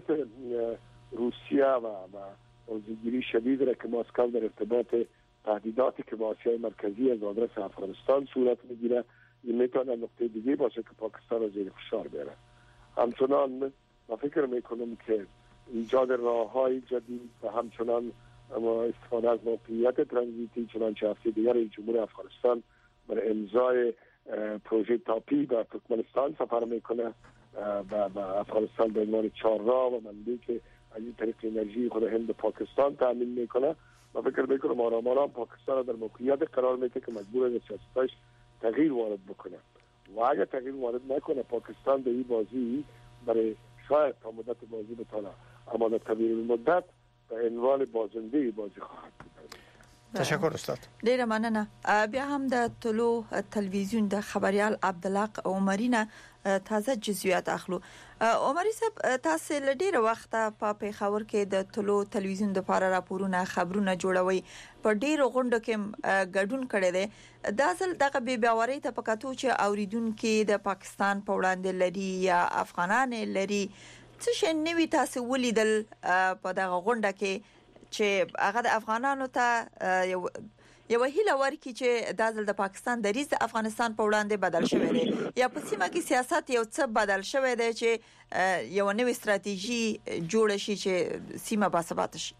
روسیه و موضوعگیری شدید را که مسکو در ارتباط تهدیداتی که با آسیای مرکزی از آدرس افغانستان صورت میگیره این میتونه نقطه دیگه باشه که پاکستان را زیر فشار بیاره. همچنان من فکر میکنم که ایجاد راههای جدید و همچنان استفاده از موقعیت ترانزیتی چنانچه هفته دیگر جمهور افغانستان برای امضای پروژه تاپی به ترکمنستان سفر میکنه و افغانستان به عنوان چهارراه و منبعی که از این طریق انرژی خود هند پاکستان تامین میکنه و فکر میکنم آرام آرام پاکستان در موقعیت قرار میده که مجبور از سیاستش تغییر وارد بکنه و اگر تغییر وارد نکنه پاکستان به این بازی برای شاید تا مدت بازی بتونه اما در طویل مدت به عنوان بازنده بازی خواهد بود. تشکر استاد. ډیره مننه. بیا هم د طلوع تلویزیون د خبريال عبدالحق عمرینه تازه جزئیات اخلو. عمر صاحب تاسو له ډیره وخت په پیښور کې د ټلو ټلویزیون د لپاره راپورونه خبرونه جوړوي په ډیرو غونډو کې ګډون کړي دي دا ځل دغه بې باورۍ ته پکاتو چې اوریدونکو د پاکستان په وړاندې لري یا افغانان لري څه شي نوي تاسو ولیدل په دغه غونډه کې چې هغه د افغانانو ته یو یو هیله ورکړي چې د ځل د پاکستان د ریز افغانستان په وړاندې بدل شوی دی یا په سیمه کې سیاست یو څه بدل شوی دی چې یو نوې ستراتیژي جوړ شي چې سیمه باثبات شي.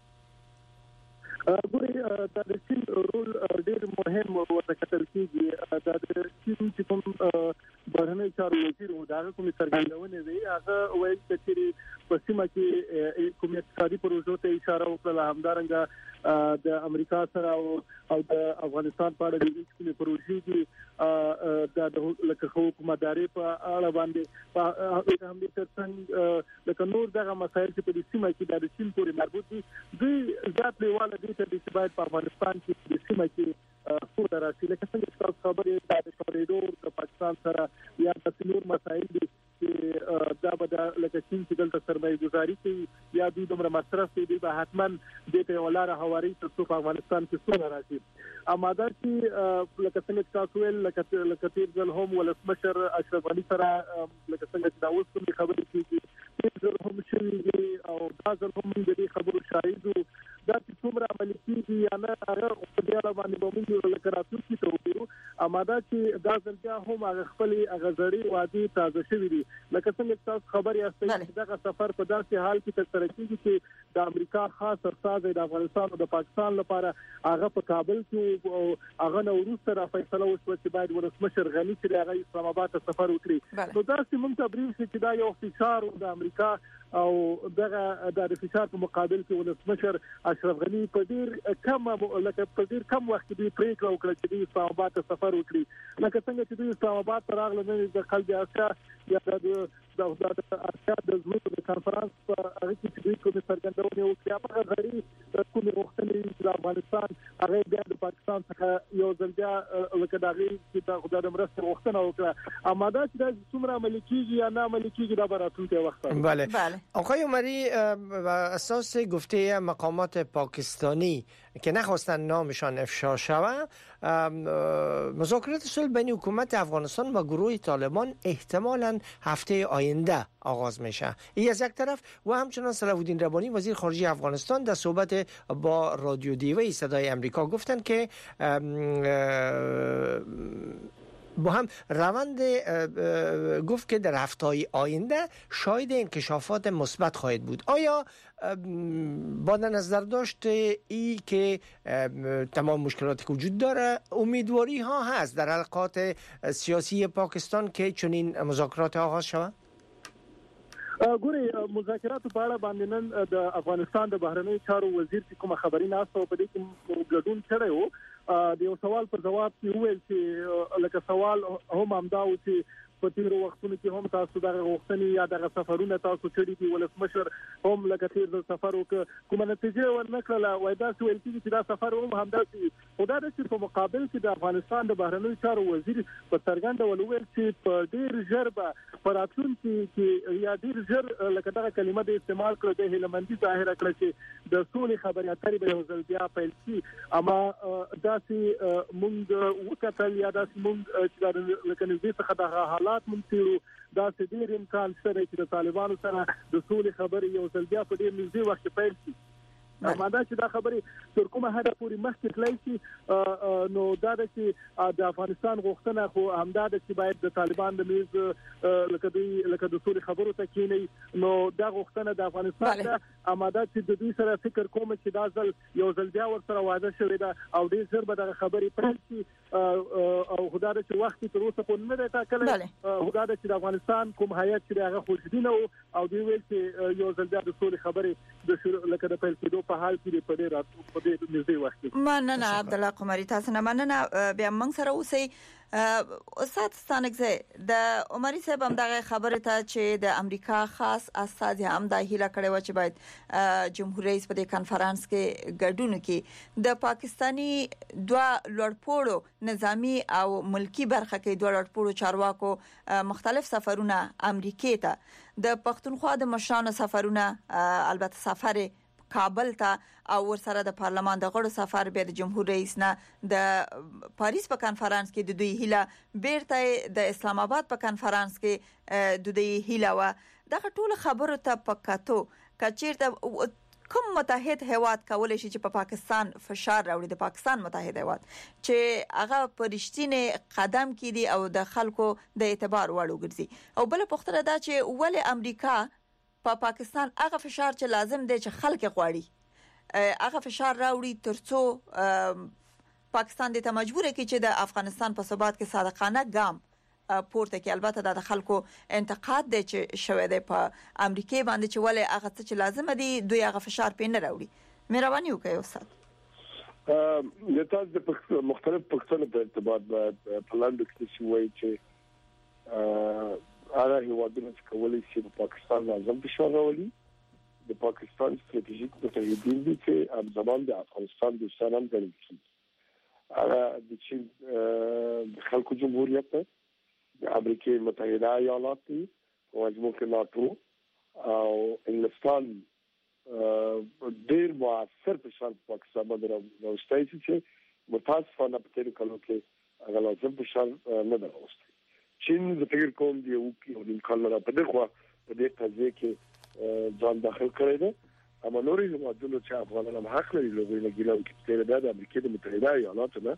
ګوري د چین رول ډېر مهم ورته کتل کیږي د چین چې کوم بهرنی چارو وزیر و دا کوم څرګندونه دی هغه وایي چې په سیمه کې کوم اقتصادي پروژو ته اشاره وکړه همدارنګه د امریکا سره او د افغانستان په اړه د کومې پروژې دي د لکه حکومتداري په اړه باندې په هم دي ترڅنګ لکه نور دغه مسایل چې په سیمه کې د چین پورې مربوط دي دوی ذات لیواله دي چې باید په افغانستان کې د سیمه کې څو دراسي لکه څنګه چې خبرې د کوریډور د پاکستان سره یا د نور مسایل دي چې دا به د لکه چین چې دلته سرمایه گذاري کوي یا دوی دومره مصرف کوي به حتما د ته ولاره حواري تر په افغانستان کې څو راځي اما دا چې لکه څنګه تاسو ول لکه لکه تیر ځل هم ولسمشر اشرف غنی سره لکه څنګه چې دا اوس کوم خبرې کیږي تیر ځل هم شوي او دا ځل هم د دې خبرو شاهد دا چې څومره عملي کیږي یا نه هغه په دې اړه باندې به موږ لکه راتلونکي ته وګورو اما دا چې دا ځل بیا هم هغه خپل هغه زړی وادي تازه شوی دي لکه څنګه تاسو خبر یاستئ چې دا سفر په داسې حال کې تر کیږي چې د امریکا خاص ارتاز د افغانستان او د پاکستان لپاره هغه په کابل کې هغه نو وروسته را فیصله وشوه چې باید ولسمشر غنی چې هغه اسلام آباد ته سفر وکړي نو دا چې موږ تبریر چې دا یو فشار د امریکا او دغه د فشار په مقابل کې ولسمشر اشرف غنی په ډیر کم لکه په ډیر کم وخت کې پریکړه وکړه چې اسلام آباد ته سفر وکړي لکه څنګه چې اسلام آباد ته راغله د خلک اسیا یا د د اسیا د زموږ د کانفرنس په هغه کې چې کومه څرګندونه وکړه په غړي کومه وختنې د افغانستان هغه د پاکستان څخه یو ځل بیا لکه دغه چې د خدای د مرسته وختنه وکړه اما دا چې د څومره عملي کیږي یا نه عملي کیږي دا براتونکو وخت بله آقای عمری بر اساس گفته مقامات پاکستانی که نخواستن نامشان افشا شود مذاکرات صلح بین حکومت افغانستان و گروه طالبان احتمالاً هفته آینده آغاز میشه این از یک طرف و همچنان صلاح الدین ربانی وزیر خارجه افغانستان در صحبت با رادیو دیوی صدای امریکا گفتند که با هم روند گفت که در هفته‌های آینده شاید انکشافات مثبت خواهد بود. آیا با نظر داشت ای که تمام مشکلاتی که وجود داره امیدواری ها هست در حلقات سیاسی پاکستان که چنین مذاکرات آغاز شود؟ ګوري مذاکرات په اړه باندې نن د افغانستان د بهرنی چارو وزیر چې کوم خبري ناسو په دې کې ګډون کړی و د یو سوال پر جواب کې وویل چې لکه سوال هم همدا و چې په تیر وختونو کې هم تاسو دغه غوښتنې یا دغه سفرونه تاسو کړی دي ولسمشر هم لکه تیر سفر وکړ کومه نتیجه ورنکړه وای دا ویل کېږي چې دا سفر هم همداسې خدای دې په مقابل کې د افغانستان د بهرنی چارو وزیر په څرګنده ولول چې په ډیر ژر به پراتونکو کې یا ډیر ژر لکه دغه کلمه د استعمال کړو د هلمندي ظاهره کړ چې د سولې خبرې اترې به یو ځل بیا پیل شي اما داسې مونږ وکړل یا داسې مونږ چې لکه نږدې څخه د حالات منتیرو دا ډیر امکان شته چې د طالبانو سره د سولې خبرې یو ځل بیا په ډیر نږدې وخت کې پیل شي اما دا چې دا خبرې تر کومه حد پورې مخکې تللی شي نو دا چې د افغانستان غوښتنه خو همدا ده چې باید د طالبان د میز لکه دوی لکه د سولې خبرو ته کېني نو دا غوښتنه د افغانستان ده اما دا چې د دوی سره فکر کوم چې دا ځل یو ځل بیا ورسره وعده شوې ده او ډېر ژر به دغه خبرې پیل شي او خدا دې چې وخت تر اوسه پورې نه دی ټاکلی خدا دې چې د افغانستان کوم هیات چې هغه خوشبینه و او دوی ویل چې یو ځل بیا د سولې خبرې د لکه د پیل کېدو په حال کې په دې راتلو په دې نږدې وخت کې. مننه عبدالله قمري، تاسو نه مننه. بیا موږ سره اوسئ استاد ستانکزی. د عمري صاحب هم دغه خبره ته چې د امریکا خاص استاد هم د هیله کړي و چې باید جمهور رئیس په دې کانفرنس کې ګډون وکړي. د پاکستانی دوه لوړپوړو نظامی او ملکی برخه کې دوه لوړپوړو چارواکو مختلف سفرونه امریکای ته، د پښتونخوا د مشرانو سفرونه البته سفر کابل ته او ورسره د پارلمان د غړو سفر به د جمهور رئیس نه د پاریس په کانفرنس کې د دوی هیله بیرته د اسلام آباد په کانفرنس کې د دوی هیله و. دغه ټول خبرو ته پکاتو کچیرته کوم متحد هیواد کولای شي چې په پا پاکستان فشار راوړي، د پاکستان متحد هیواد چې هغه په رښتینی قدم کې دی او د خلکو د اعتبار وړ وګرځي. او بل پوښتنه دا چې ولې امریکا په پا پاکستان هغه فشار چې لازم دی چې خلک غواړي هغه فشار راوړي ترڅو پاکستان دې ته مجبور کړي چې د افغانستان په ثبات کې صادقانه ګام پورته کې. البته د خلکو انتقاد دی چې شوی دی په امریکای باندې چې ولې هغه څه چې لازم دی دوی هغه فشار پې نه راوړي. مهرباني وکړئ استاد. د تاسو د مختلف پښتنو په ارتباط په لاندې کې چې وایي چې هغه هیوادونه چې کولای شي په پاکستان لازم فشار راولي. د پاکستان ستراتیژیک متحدین دي چې همزمان د افغانستان دوستان هم ګڼل کېږي. هغه د چین د خلکو جمهوریت ده، د امریکای متحده ایالات دي په مجموع کې ناتو او انګلستان ډېر مؤثر فشار په پاکستان باندې راوستي چې متاسفانه په تیر کلو کې هغه لازم فشار نه راوستي. چین د فکر کوم دی او کې د کاناډا په دغه په دې قضیه کې ځان داخل کړی دی. اما نورې هیوادونو چې افغانان هم حق لري لوګي لګیلو کې تیر د امریکای متحده ایالاتو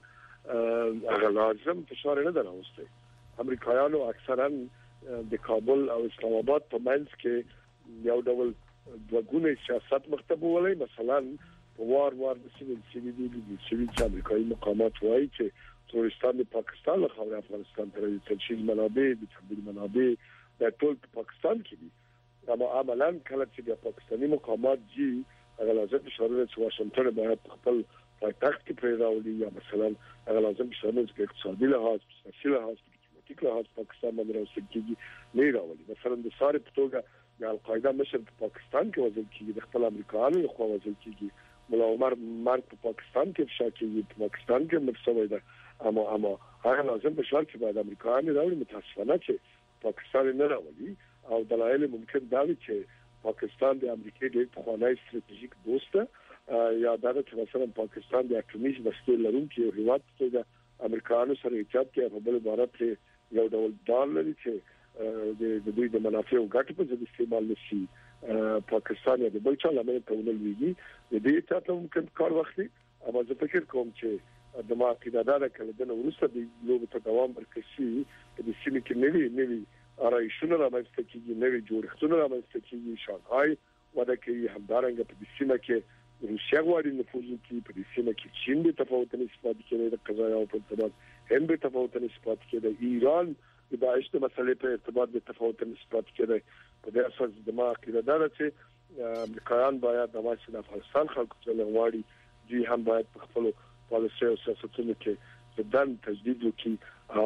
نه هغه لازم فشار نه راوستي. امریکایانو اکثرا د کابل او اسلام آباد په منځ کې یو ډول دغه سیاست مختبو ولای. مثلا وار وار د سیمې سیمې دي د سیمې چې امریکایي مقامات وایي چې تورستان د پاکستان له خاورې افغانستان ته د تنشیل منابع د تبدیل منابع د ټول په پاکستان کې دي. اما عملاً کله چې د پاکستاني مقامات جی هغه لازم شروع چې واشنگټن باید خپل پایتخت کې پرې راولي یا مثلا هغه لازم شروع چې اقتصادي لحاظ سیاسي لحاظ ډیپلوماټیک لحاظ پاکستان باندې راوستي نه راولي. مثلا د ساري په توګه د القاعده مشر په پاکستان کې وزل کېږي، د خپل امریکایانو لخوا وزل کېږي. مولا عمر مارک په پاکستان کې فشار کېږي، په پاکستان کې مرسوي ده. اما اما هغه لازم فشار چې باید امریکایان راوړي. متاسفانه چې پاکستان نه راولي او دلایل ممکن دا وي چې پاکستان د امریکای ډېر پخوانی ستراتیژیک دوست یا دا چې مثلا پاکستان د اټومي وسلې لرونکي یو هیواد دی د امریکایانو سره اتحاد کې په بل عبارت کې یو ډول ډال لري چې د دوی د منافعو ګټه په ځای استعمال نشي. پاکستان یا د بل چا لمن ته ونلويږي د دې اتحاد ممکن کار وخت. اما زه فکر کوم چې د ما عقیده دا ده چې د ورسته د لوب ته دوام ورکړي د سیمې کې نوي نوي رئیسونه رامنځته کیږي، نوي جوړښتونه رامنځته کیږي. شانګهای وده کوي، همدارنګه په دې سیمه کې روسیا غواړي نفوذ وکړي، په دې سیمه کې چین د تفاوتونو استفاده کوي د قضایا او په ارتباط هند د تفاوتونو استفاده کوي، د ایران د داعش د مسلې په ارتباط د تفاوتونو استفاده کوي. په دې اساس د ما عقیده ده چې امریکایان باید د افغانستان خلکو ته غواړي دوی هم باید په خپل پالیسي او سیاستونو کې بدن تجدید وکړي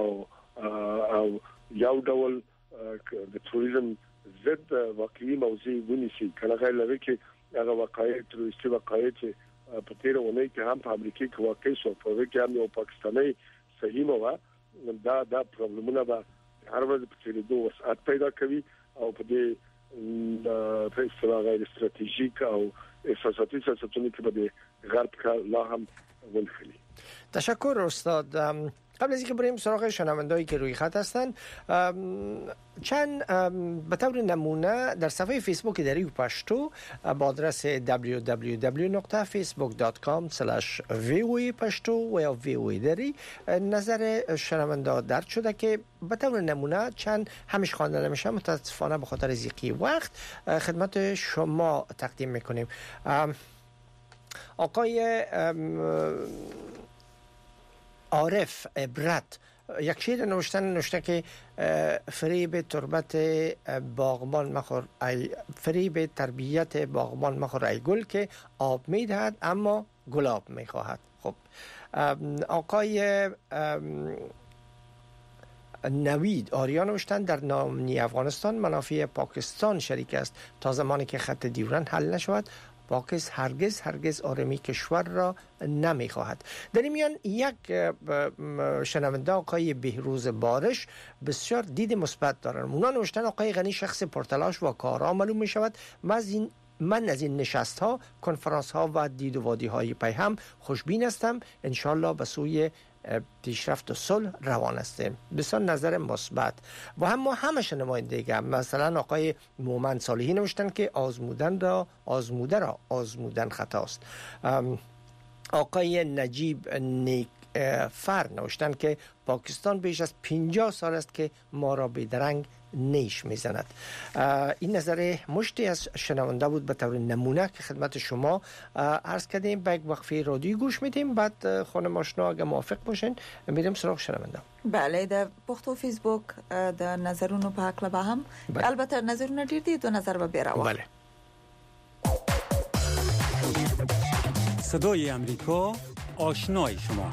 او او یو ډول د توریزم ضد واقعي موضوع ونیسي. کله غیر لري کې هغه واقعي تروریستي واقعي چې په تیر ونه کې هم په امریکا کې واقع شو، په هغه کې هم یو پاکستاني صحیح مو دا دا پرابلمونه به هر ورځ په تیر دوه وسعت پیدا کوي او په دې په اصطلاح غیر استراتیژیک او احساساتي سیاستونو کې به غرب لا هم ونخلي. تشکر استاد. قبل از اینکه بریم سراغ شنوندهایی که روی خط هستن، چند به طور نمونه در صفحه فیسبوک دریو پشتو با آدرس دبلیو دبلیو دبلیو دات فیسبوک دات کام اسلش وی او ای پشتو و یا وی او ای دری نظر شنونده درد شده که به طور نمونه چند همیش خوانده نمیشه، متاسفانه به خاطر ضیقی وقت خدمت شما تقدیم میکنیم. آقای عارف عبرت یک شعر نوشتن نوشته که فریب تربت باغبان مخور ای فریب تربیت باغبان مخور ای گل که آب میدهد اما گلاب میخواهد. خب آقای نوید آریا نوشتن در ناامنی افغانستان منافع پاکستان شریک است. تا زمانی که خط دیورند حل نشود پاکستان هرگز هرگز آرامی کشور را نمیخواهد. در این میان یک شنونده آقای بهروز بارش بسیار دید مثبت دارن. اونا نوشتن آقای غنی شخص پرتلاش و کارا معلوم می شود. من از این من از این نشست ها، کنفرانس ها و دید و وادی های پیهم خوشبین هستم. انشالله به سوی پیشرفت و صلح روان هستیم. بسیار نظر مثبت. و هم ما همش نمایندگی مثلا آقای مومن صالحی نوشتن که آزمودن را آزموده را آزمودن خطاست. آقای نجیب نیک فر نوشتن که پاکستان بیش از پنجاه سال است که ما را به درنگ نیش میزند. این نظر مشتی از شنونده بود به طور نمونه که خدمت شما عرض کردیم. به یک وقفه رادیویی گوش میدیم، بعد خانم آشنا اگه موافق باشین میریم سراغ شنونده. بله، د پښتو فیسبوک د نظرونو په حق به هم بله. البته نظرونه ډیر دي، دو نظر به بیراوه. بله. صدای امریکا، آشنای شما.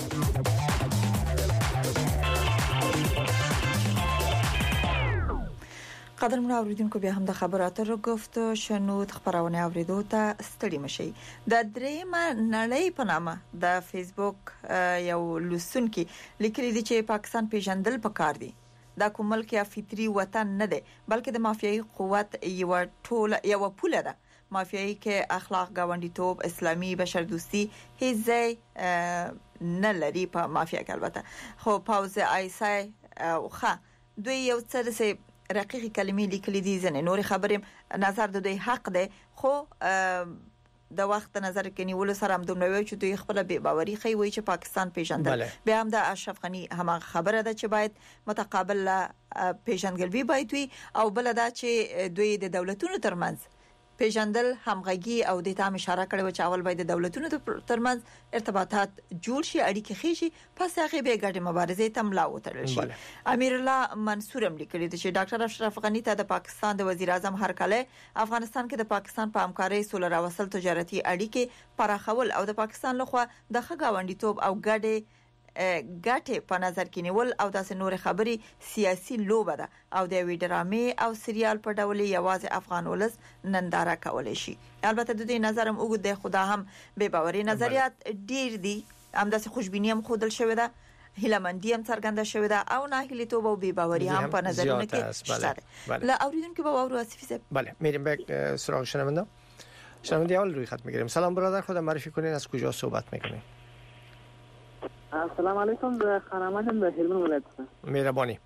قدرمن اوریدونکو، بیا هم د خبراتو رو گفت شنود خبرونه اوریدو ته ستړي مشي. د درېمه نړۍ په نامه د فیسبوک یو لوستونکي لیکلي دي چې پاکستان پیژندل پکار دي. دا کوم ملک یا فطری وطن نه دی، بلکې د مافیایي قوت یو ټول یو پوله ده. مافیایی که اخلاق، گاونډیتوب، اسلامي، بشردوستی هیڅ نه لري په مافیا کې. البته خو پاوز آیسای او ښه دوی یو څه د رقیقی کلمې لیکلي دي. ځنې نور خبرې نظر د دوی حق دی، خو د وخت نظر کې نیول سره هم دومره وی چې دوی خپل بې باوري خي وي چې پاکستان پیژندل. بیا هم د اشرف غنی هم خبره ده چې باید متقابل پیژندګلوي باید وي، او بل دا چې دوی د دولتونو ترمنځ پیژندل همغږي او د تام اشاره کړې و چې اول باید د دولتونو ترمنځ ارتباطات جوړ شي، اړیکې خېشي، پس هغه به ګډه مبارزه ته ملا وترل شي. امیر الله منصور هم لیکلي چې ډاکټر اشرف غنی ته د پاکستان د وزیر اعظم هرکله افغانستان کې د پاکستان په همکارۍ سوله راوصل تجارتي اړیکې پراخول او د پاکستان لخوا د خګاونډیتوب او ګډه ګټه په نظر کې نیول او داسې نور خبري سیاسي لوبه ده او د وی ډرامې او سریال په ډول یوازې افغان ولس ننداره کولای شي. البته د دې نظرم وګد د خدا هم به باوري نظریات ډیر دي، هم داسې خوشبینی هم خودل شوی ده، هیلمندی هم څرګنده شوی ده او ناهیلیتوب او به باوري هم په نظرونه کې شته. لا اوریدونکو به وورو اسفیزه. بله، میریم به سراغ شنونده. شنونده اول روی خط میگیریم. سلام برادر، خودم معرفی کنین، از کجا صحبت میکنین؟ السلام علیکم، د خانمانم د هلمند ولایت څخه. مهرباني.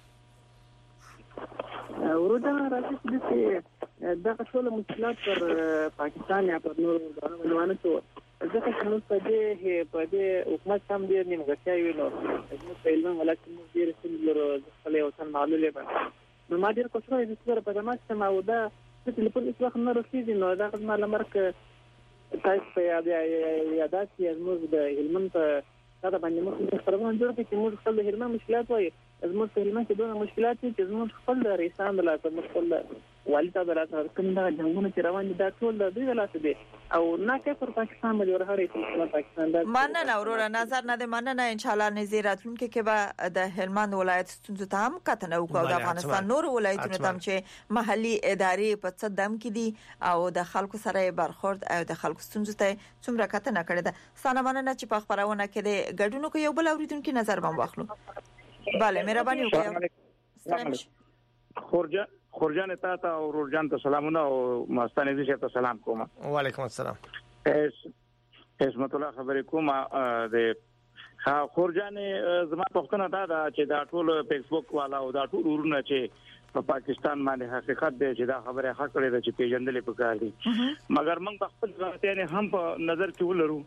ورته راځي چې دغه ټول مشکلات پر پاکستان یا پر نور ولونه ته ځکه چې موږ په دې په دې حکومت هم ډیر نیمګړتیا وینو. موږ په هلمند ولایت کې موږ ډیر سندلو خپل یو څن معلومه ده. نو ما ډیر کوشش وکړ په دماغ کې ما ودا چې ټلیفون هیڅ وخت نه رسیدي. نو دا ما لمرک تاسو په یاد یادات چې موږ د هلمند په دا باندې موږ خبرونه جوړ کړو چې موږ خپل د هلمند مشکلات وایي. زموږ په هلمند کې دوه مشکلات دي چې زموږ خپل د ریسان د لاسه خپل والد د لاسه کوم دا جنگونه چې روان دي دا ټول د دوی د لاسه دي او نه کې پر پاکستان باندې ورهاري په پاکستان دا مننه اورور نظر نه ده. مننه ان شاء الله نزیراتون کې کې به د هلمند ولایت ستونزو ته هم کتنه وکړو. د افغانستان نور ولایتونو ته چې محلي ادارې په څه دم کې دي او د خلکو سره برخورد او د خلکو ستونزو ته څومره کتنه کړې ده. سلام مننه چې په خبرونه کې د ګډونو کې یو بل اوریدونکو نظر بم واخلو. بله مهرباني وکړئ. خورجان خورجان ته تا او ورجان ته سلامونه او مستانه دي ته سلام کوم. وعلیکم السلام. اس اسمت الله خبرې کوم د خورجان زما پښتنه دا چې دا ټول فیسبوک والا او دا ټول ورونه چې په پاکستان باندې حقیقت دی چې دا خبره حق لري چې پیژندل پکار دي، مګر موږ په خپل ځانته هم په نظر کې ولرو.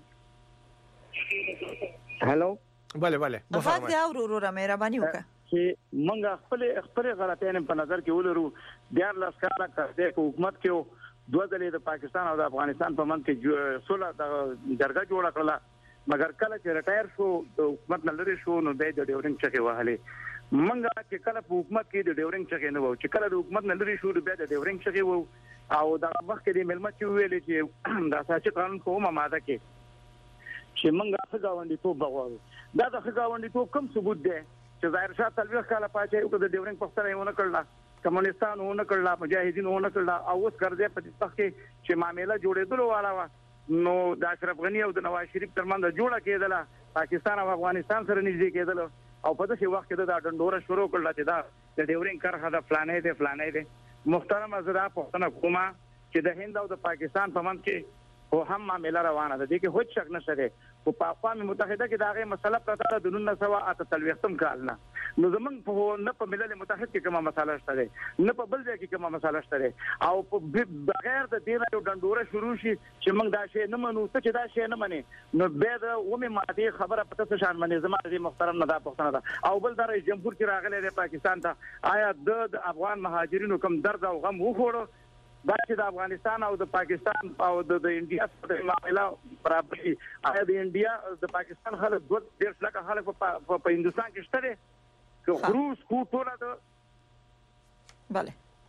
هالو بله بله بفرمایئ. دا ورور مهرباني وکړه چې موږ خپل خپل غلطیاں په نظر کې ولرو. دیار لاس کاله کړه د حکومت کې دوه ځلې د پاکستان او د افغانستان په منځ کې سوله د جرګه جوړه کړله مګر کله چې ریټایر شو د حکومت نه لري شو نو د ډیورنګ چغې وهلې منګه چې کله په حکومت کې د ډیورنګ چغې نه وو چې کله د حکومت نه لري شو بیا د ډیورنګ چغې وو او دا وخت کې د ملمت چې ویلې چې د اساسي قانون په کومه ماده کې چې منګه څنګه غونډې توپ بغواړو دا د غونډې توپ کوم ثبوت دی چې ظاهر شاه تلويخ کاله پاتې او د ډیورنګ پښتنه ونه کړل کمونستان ونه کړل مجاهدین ونه کړل او اوس ګرځي په دې کې چې معاملې جوړېدل والا نو د اشرف غنی او د نواز شریف ترمنځ جوړه کېدله پاکستان او افغانستان سره نږدې کېدل او په دې وخت کې دا ډنډوره شروع کړل چې دا د ډیورنګ کرخه د پلانې دی پلانې دی محترم حضرات پښتنه کومه چې د هند او د پاکستان په منځ کې خو هم معاملې روانه ده دي کې هیڅ شک نشته دی او په اقوام متحده کې دا غي مسله پرته د نن سوا اته تلويختم کال نه نو زمونږ په نه په ملل متحد کې کومه مسله شته دی نه په بل ځای کې کومه مسله شته دی او بغیر د دې نه ډنډوره شروع شي چې موږ دا شی نه منو چې دا شی نه مني نو به د ومه ماده خبره پته څه شان مني زموږ محترم نه دا پښتنه ده او بل در جمهور چې راغلی دی پاکستان ته آیا د افغان مهاجرینو کوم درد او غم وخوړو دا چې د افغانستان او د پاکستان او د انډیا سره معاملې برابر دي آیا د انډیا د پاکستان خلک دوه ډیر لکه خلک په هندستان کې شته دي که روس کو ټول ده بله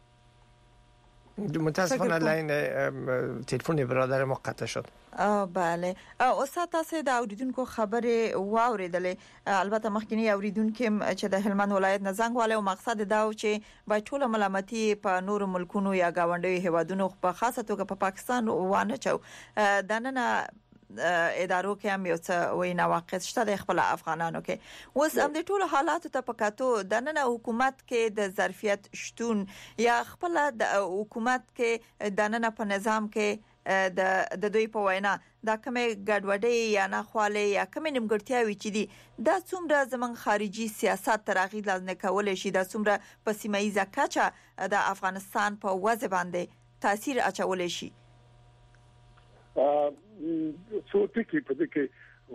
متاسفانه لاین تلفن برادر ما قطع شد. بله استاد تاسو د اوریدونکو خبره واوریدلې البته مخکینی اوریدونکو چې د هلمند ولایت نه زنګ والے او مقصد دا و چې بای ټول ملامتي په نور ملکونو یا گاونډي هوادونو په خاصه توګه په پاکستان وانه چو د نن ادارو کې هم یو څه وینا واقع شته د خپل افغانانو کې اوس هم د ټول حالات ته پکاتو د نن حکومت کې د ظرفیت شتون یا خپل د حکومت کې د نن په نظام کې د د دوی په وینا دا کومه ګډوډي یا نه خواله یا کومه نیمګړتیاوي چې دي دا څومره زمون خارجي سیاست ترغیب لازم کول شي دا څومره په سیمایي کچه د افغانستان په وضع باندې تاثیر اچول شي څو ټکي په دې کې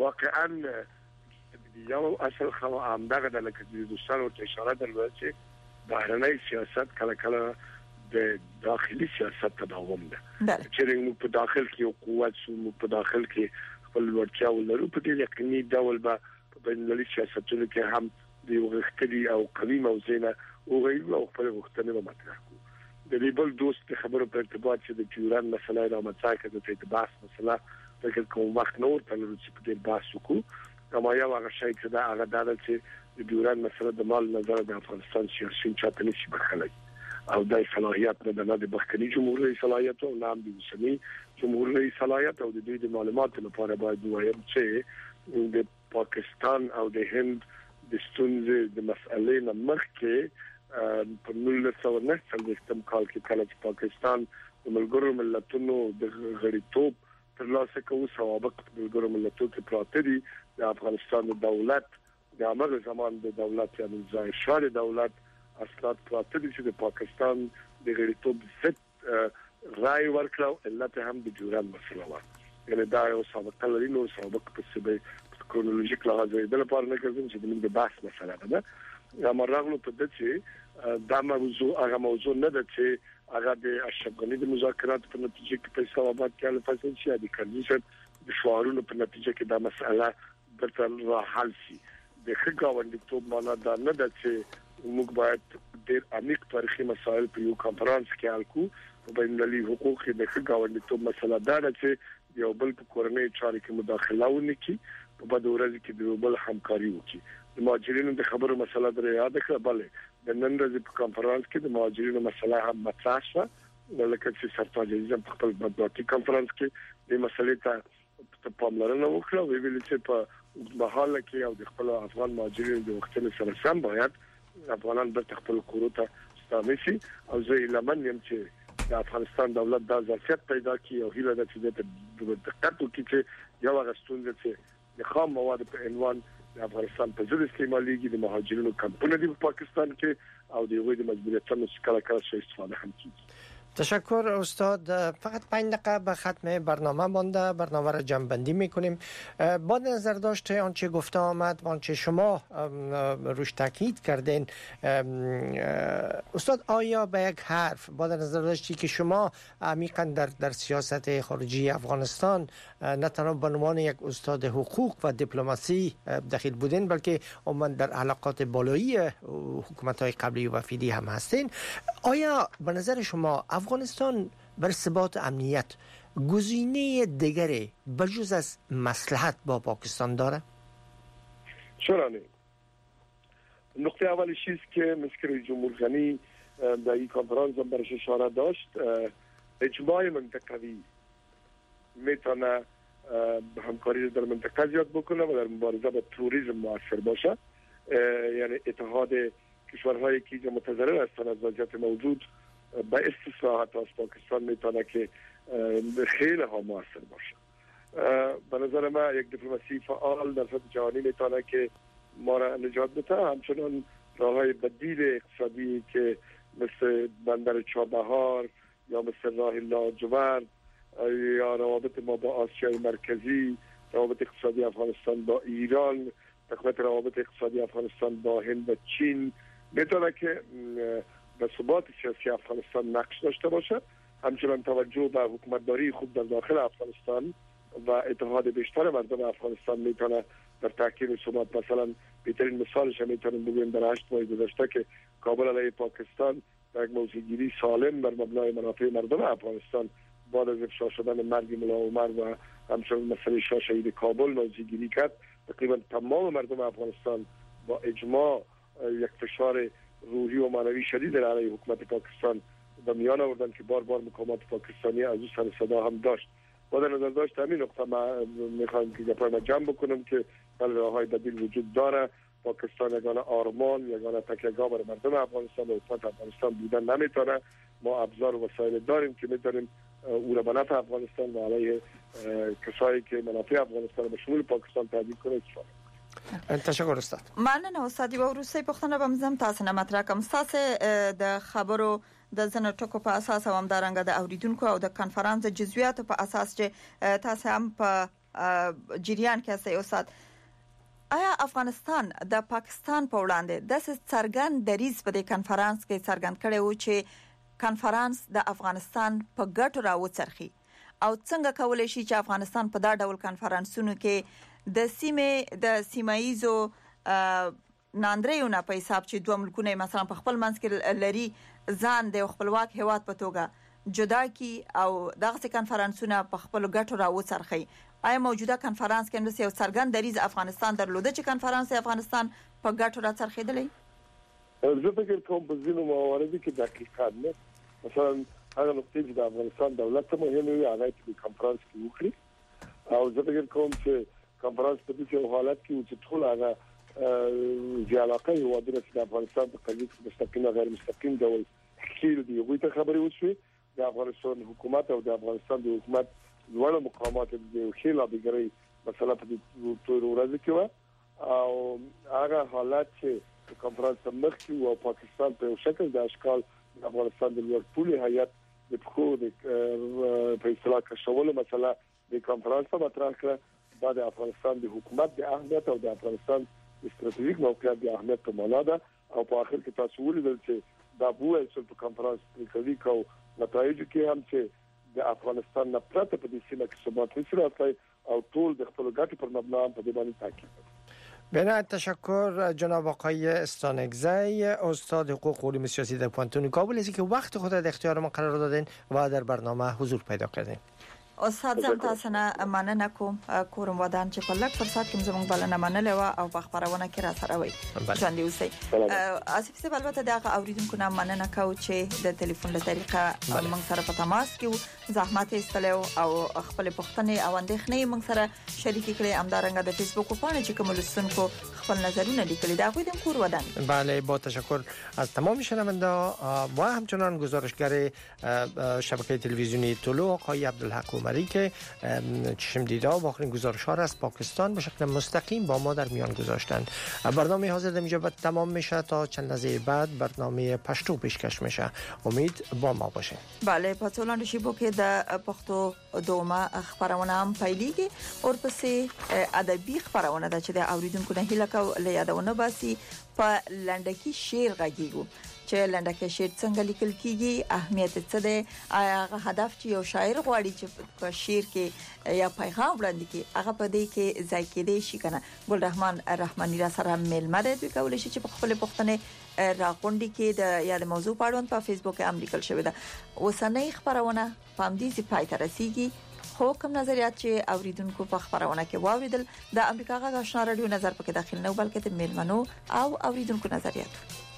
واقعا یو اصل خو همدغه د لکه د دوستانو ته اشاره درلوده چې بهرنۍ سیاست کله کله د داخلي سیاست تداوم ده چې موږ په داخل کې یو قوت سو موږ په داخل کې خپل ورچا ولرو په دې یقیني ډول به په بینالمللي سیاستونو کې هم د یو غښتلي او قوي موضوع او غوښتنې او خپل غوښتنې مطرح کوو د دې بل دوست خبرو په ارتباط چې د ډیورن مسله را مطرح کړه د بحث مسله فکر کوم وخت نور په لور چې په دې بحث وکړو کما یو هغه شی چې دا هغه دا چې د ډیورن مسله د مال نظر د افغانستان سیاسي چاته نشي بخلای او د صلاحیت نه د بخکنی جمهوریت صلاحیت او نام د وسنی جمهوریت صلاحیت او د دې د معلوماتو لپاره باید وایم چې د پاکستان او د هند د ستونزې د مسلې نه مخکې په نولس سوه نه څلوېښتم کال کې کله چې پاکستان د ملګرو ملتونو د غړیتوب ترلاسه کوي سوابق د ملګرو ملتونو کې پراته دي د افغانستان د دولت د هغه زمان د دولت یعنی ظاهر شاه دولت اسناد پراته دي چې د پاکستان د غړیتوب ضد رائے ورکړو علت هم د ډیورن مسله و یعنی دا یو سابقه لري نو سابقه په سبب کرونولوژیک لحاظ د لپاره نه کوم چې د بحث مسله ده یا مرغلو په دې چې دا موضوع هغه موضوع نه ده چې هغه د اشرف غنی د مذاکرات په نتیجه کې په اسلام آباد کې له فاصله شي د کنډیشن د شعارونو په نتیجه کې دا مسله درته را حل شي د خګاوندټوب معنا دا نه ده چې موږ باید د عمیق تاریخي مسایل په یو کانفرنس کې حل کوو په بینالمللي حقوق کې د خګاوندټوب مسله دا ده چې یو بل په کورنۍ چارو کې مداخله ونکړي په بده ورځ کې د بل همکاري وکړي د مهاجرینو د خبرو مسله درې یاد کړه بلې د نن ورځې په کانفرنس کې د مهاجرینو مسله هم مطرح شوه لکه چې سرتاج عزیز په خپل مطبوعاتي کانفرنس کې د مسلې ته پاملرنه وکړه وی ویل چې په محاله کې او د خپل افغان مهاجرینو د وختونو سره سم باید افغانان د خپل کورو ته ستانه شي او زه لمن يم چې د افغانستان دولت د ظرفیت پیدا کړي او هیله ده چې د دقت وکړي چې یو غستون چې د خام مواد په عنوان د افغانستان په ضد استعماليږي د مهاجرینو کمپونه د پاکستان کې او د یوې د مجبوریتونو څخه کله شي استفاده هم کیږي تشکر استاد. فقط پنج دقیقه به ختم برنامه مانده، برنامه را جمع بندی میکنیم. با نظر داشته آنچه گفته آمد و آنچه شما روش تاکید کردین استاد، آیا به یک حرف با نظر داشتی که شما عمیقا در در سیاست خارجی افغانستان نه تنها به عنوان یک استاد حقوق و دیپلماسی دخیل بودین بلکه عموما در علاقات بالایی حکومت‌های قبلی و فعلی هم هستین، آیا به نظر شما افغانستان بر ثبات امنیت گزینه دیگری بجز از مصلحت با پاکستان داره؟ چرا نه؟ نقطه اولیش است که مثل جمهوری غنی در این کنفرانس هم برش اشاره داشت، اجماع منطقوی میتونه همکاری در منطقه زیاد بکنه و در مبارزه با تروریسم مؤثر باشه. یعنی اتحاد کشورهایی که متضرر هستند از وضعیت موجود با استثناء حتی از پاکستان میتونه که خیلی ها مؤثر باشه. به نظر من یک دیپلماسی فعال در سطح جهانی میتونه که ما را نجات بده. همچنان راههای بدیل اقتصادی که مثل بندر چابهار یا مثل راه لاجورد یا روابط ما با آسیای مرکزی، روابط اقتصادی افغانستان با ایران، تقویت روابط اقتصادی افغانستان با هند و چین میتونه که به ثبات سیاسی افغانستان نقش داشته باشه. همچنان توجه به حکومتداری خوب در داخل افغانستان و اتحاد بیشتر مردم افغانستان میتونه در تحکیم ثبات. مثلا بهترین مثالش میتونیم بگوییم در هشت ماه گذشته که کابل علیه پاکستان در یک موضوعگیری سالم بر مبنای منافع مردم افغانستان بعد از افشا شدن مرگ ملا عمر و همچنین مسئله شاه شهید کابل موضوعگیری کرد. تقریبا تمام مردم افغانستان با اجماع یک فشار روحی و معنوی شدید علیه حکومت پاکستان و میان آوردن که بار بار مقامات پاکستانی از او سر صدا هم داشت. با در نظر داشت همین نقطه ما میخوایم که گپای ما جمع بکنم که بله راههای بدیل وجود داره. پاکستان یگانه آرمان یگانه تکیه‌گاه برای مردم افغانستان و حکومت افغانستان بودن نمیتونه. ما ابزار و وسایل داریم که میتونیم او را به نفع افغانستان و علیه کسایی که منافع افغانستان به شمول پاکستان تهدید کنه استفاده کنیم. تشکر استاد. مننه استاد. یو وروستۍ پوښتنه به مزم تاسو نه مطرح کوم. تاسو د خبرو د زنه ټکو په اساس هم دارنګ د اوریدونکو او د کانفرنس جزئیات په اساس چې تاسو هم په جریان کې اسئ استاد، آیا افغانستان د پاکستان په وړاندې د څرګند دریځ په دې کانفرنس کې څرګند کړی و چې کانفرنس د افغانستان په ګټو راوڅرخي او څنګه کولای شي چې افغانستان په دا ډول کانفرنسونو کې د سیمې د سیمایزو ناندریونه په حساب چې دوه ملکونه مثلا په خپل منځ کې لري ځان د خپلواک هیواد په توګه جدا کی او دغه کانفرنسونه په خپل ګټو راوڅرخي. آیا موجوده کانفرنس کې نو یو څرګند دریځ افغانستان درلوده چې کانفرنس افغانستان په ګټو راڅرخیدلی؟ زه فکر کوم په ځینو مواردو کې دقیقاً نه، مثلا هغه نقطې چې د افغانستان دولت ته مهمه وي هغه په کانفرنس کې وکړي او زه فکر کوم چې کانفرنس په دې حالت کې چې ټول هغه چې علاقه هیوادونه چې د افغانستان په قضیه کې مستقیم او غیر مستقیم ډول خیر دی یو ته خبرې وشوي. د افغانستان حکومت او د افغانستان د حکومت لوړ مقامات د خیر لابګری مثلا په دې ټول ورځ کې و او هغه حالت چې کانفرنس مخ کې او پاکستان په شکل د اشکال د افغانستان د لیورپول هیئت د خو د په اصطلاح کشولو مثلا د کانفرنس په مطرح کړه بعد افغانستان د حکومت د اهمیت او د افغانستان استراتیژیک موقعیت د اهمیت په معنا ده او په اخر کې تاسو ولیدل چې دا بوه چې په کانفرنس کې کو نتایج کې هم چې د افغانستان نه پرته په دې سیمه کې ثبات وسره او ټول د خپل ګټو پر مبنا په دې باندې تاکید. بنابراین تشکر جناب آقای استانکزی، استاد حقوق علوم سیاسی در پانتون کابل، از اینکه وقت خود در اختیار ما قرار دادین و در برنامه حضور پیدا کردین. استاد زم تاسو نه مننه کوم. کوم ودان چې په لک فرصت کې زموږ بلنه منلې و او په خبرونه کې را سره وي ژوند دی اوسئ. اسف سه البته دغه اوریدونکو نه مننه کو چې د ټلیفون له طریقه موږ سره په تماس کې زحمت ایستلو او خپل پوښتنې او اندېښنې موږ سره شریک کړې. همدارنګه د فیسبوک پاڼه چې کوم لسونکو خپل نظرونه لیکلي دا غوډم کور ودان. بله با تشکر از تمام شنونده‌ها و همچنان گزارشگر شبکه تلویزیونی طلوع آقای عبدالحق خبری که چشم دیده و آخرین گزارش ها را از پاکستان به شکل مستقیم با ما در میان گذاشتند. برنامه حاضر اینجا تمام میشه. تا چند لحظه بعد برنامه پشتو پیشکش میشه. امید با ما باشه. بله په څولانډ شیبو کې د پښتو دومه خبرونه هم پیلېږي او پسې ادبي خبرونه د چې د اوریدونکو نه هیله کو لیادونه باسي په لنډکی شعر غږیږي چې لنډکی شعر څنګه لیکل کیږي، اهمیت څه دی، هغه هدف چې یو شاعر غواړي چې په شعر کې یا پیغام وړاندې کړي هغه په دې کې ځای کېدی شي کنه. ګل رحمان رحماني را سره میلمه دی، دوی کولای شي چې په خپل پښتنې راغونډي کې د یاد موضوع په اړه په فیسبوک کې هم لیکل شوی ده. اوسنۍ خبرونه په همدې ځای پای ته رسیږي. خو کوم نظریات چې اوریدونکو په خبرونه کې واوریدل د امریکا غږ آشنا رادیو نظر پکې داخل نه بلکې د میلمنو او اوریدونکو نظریات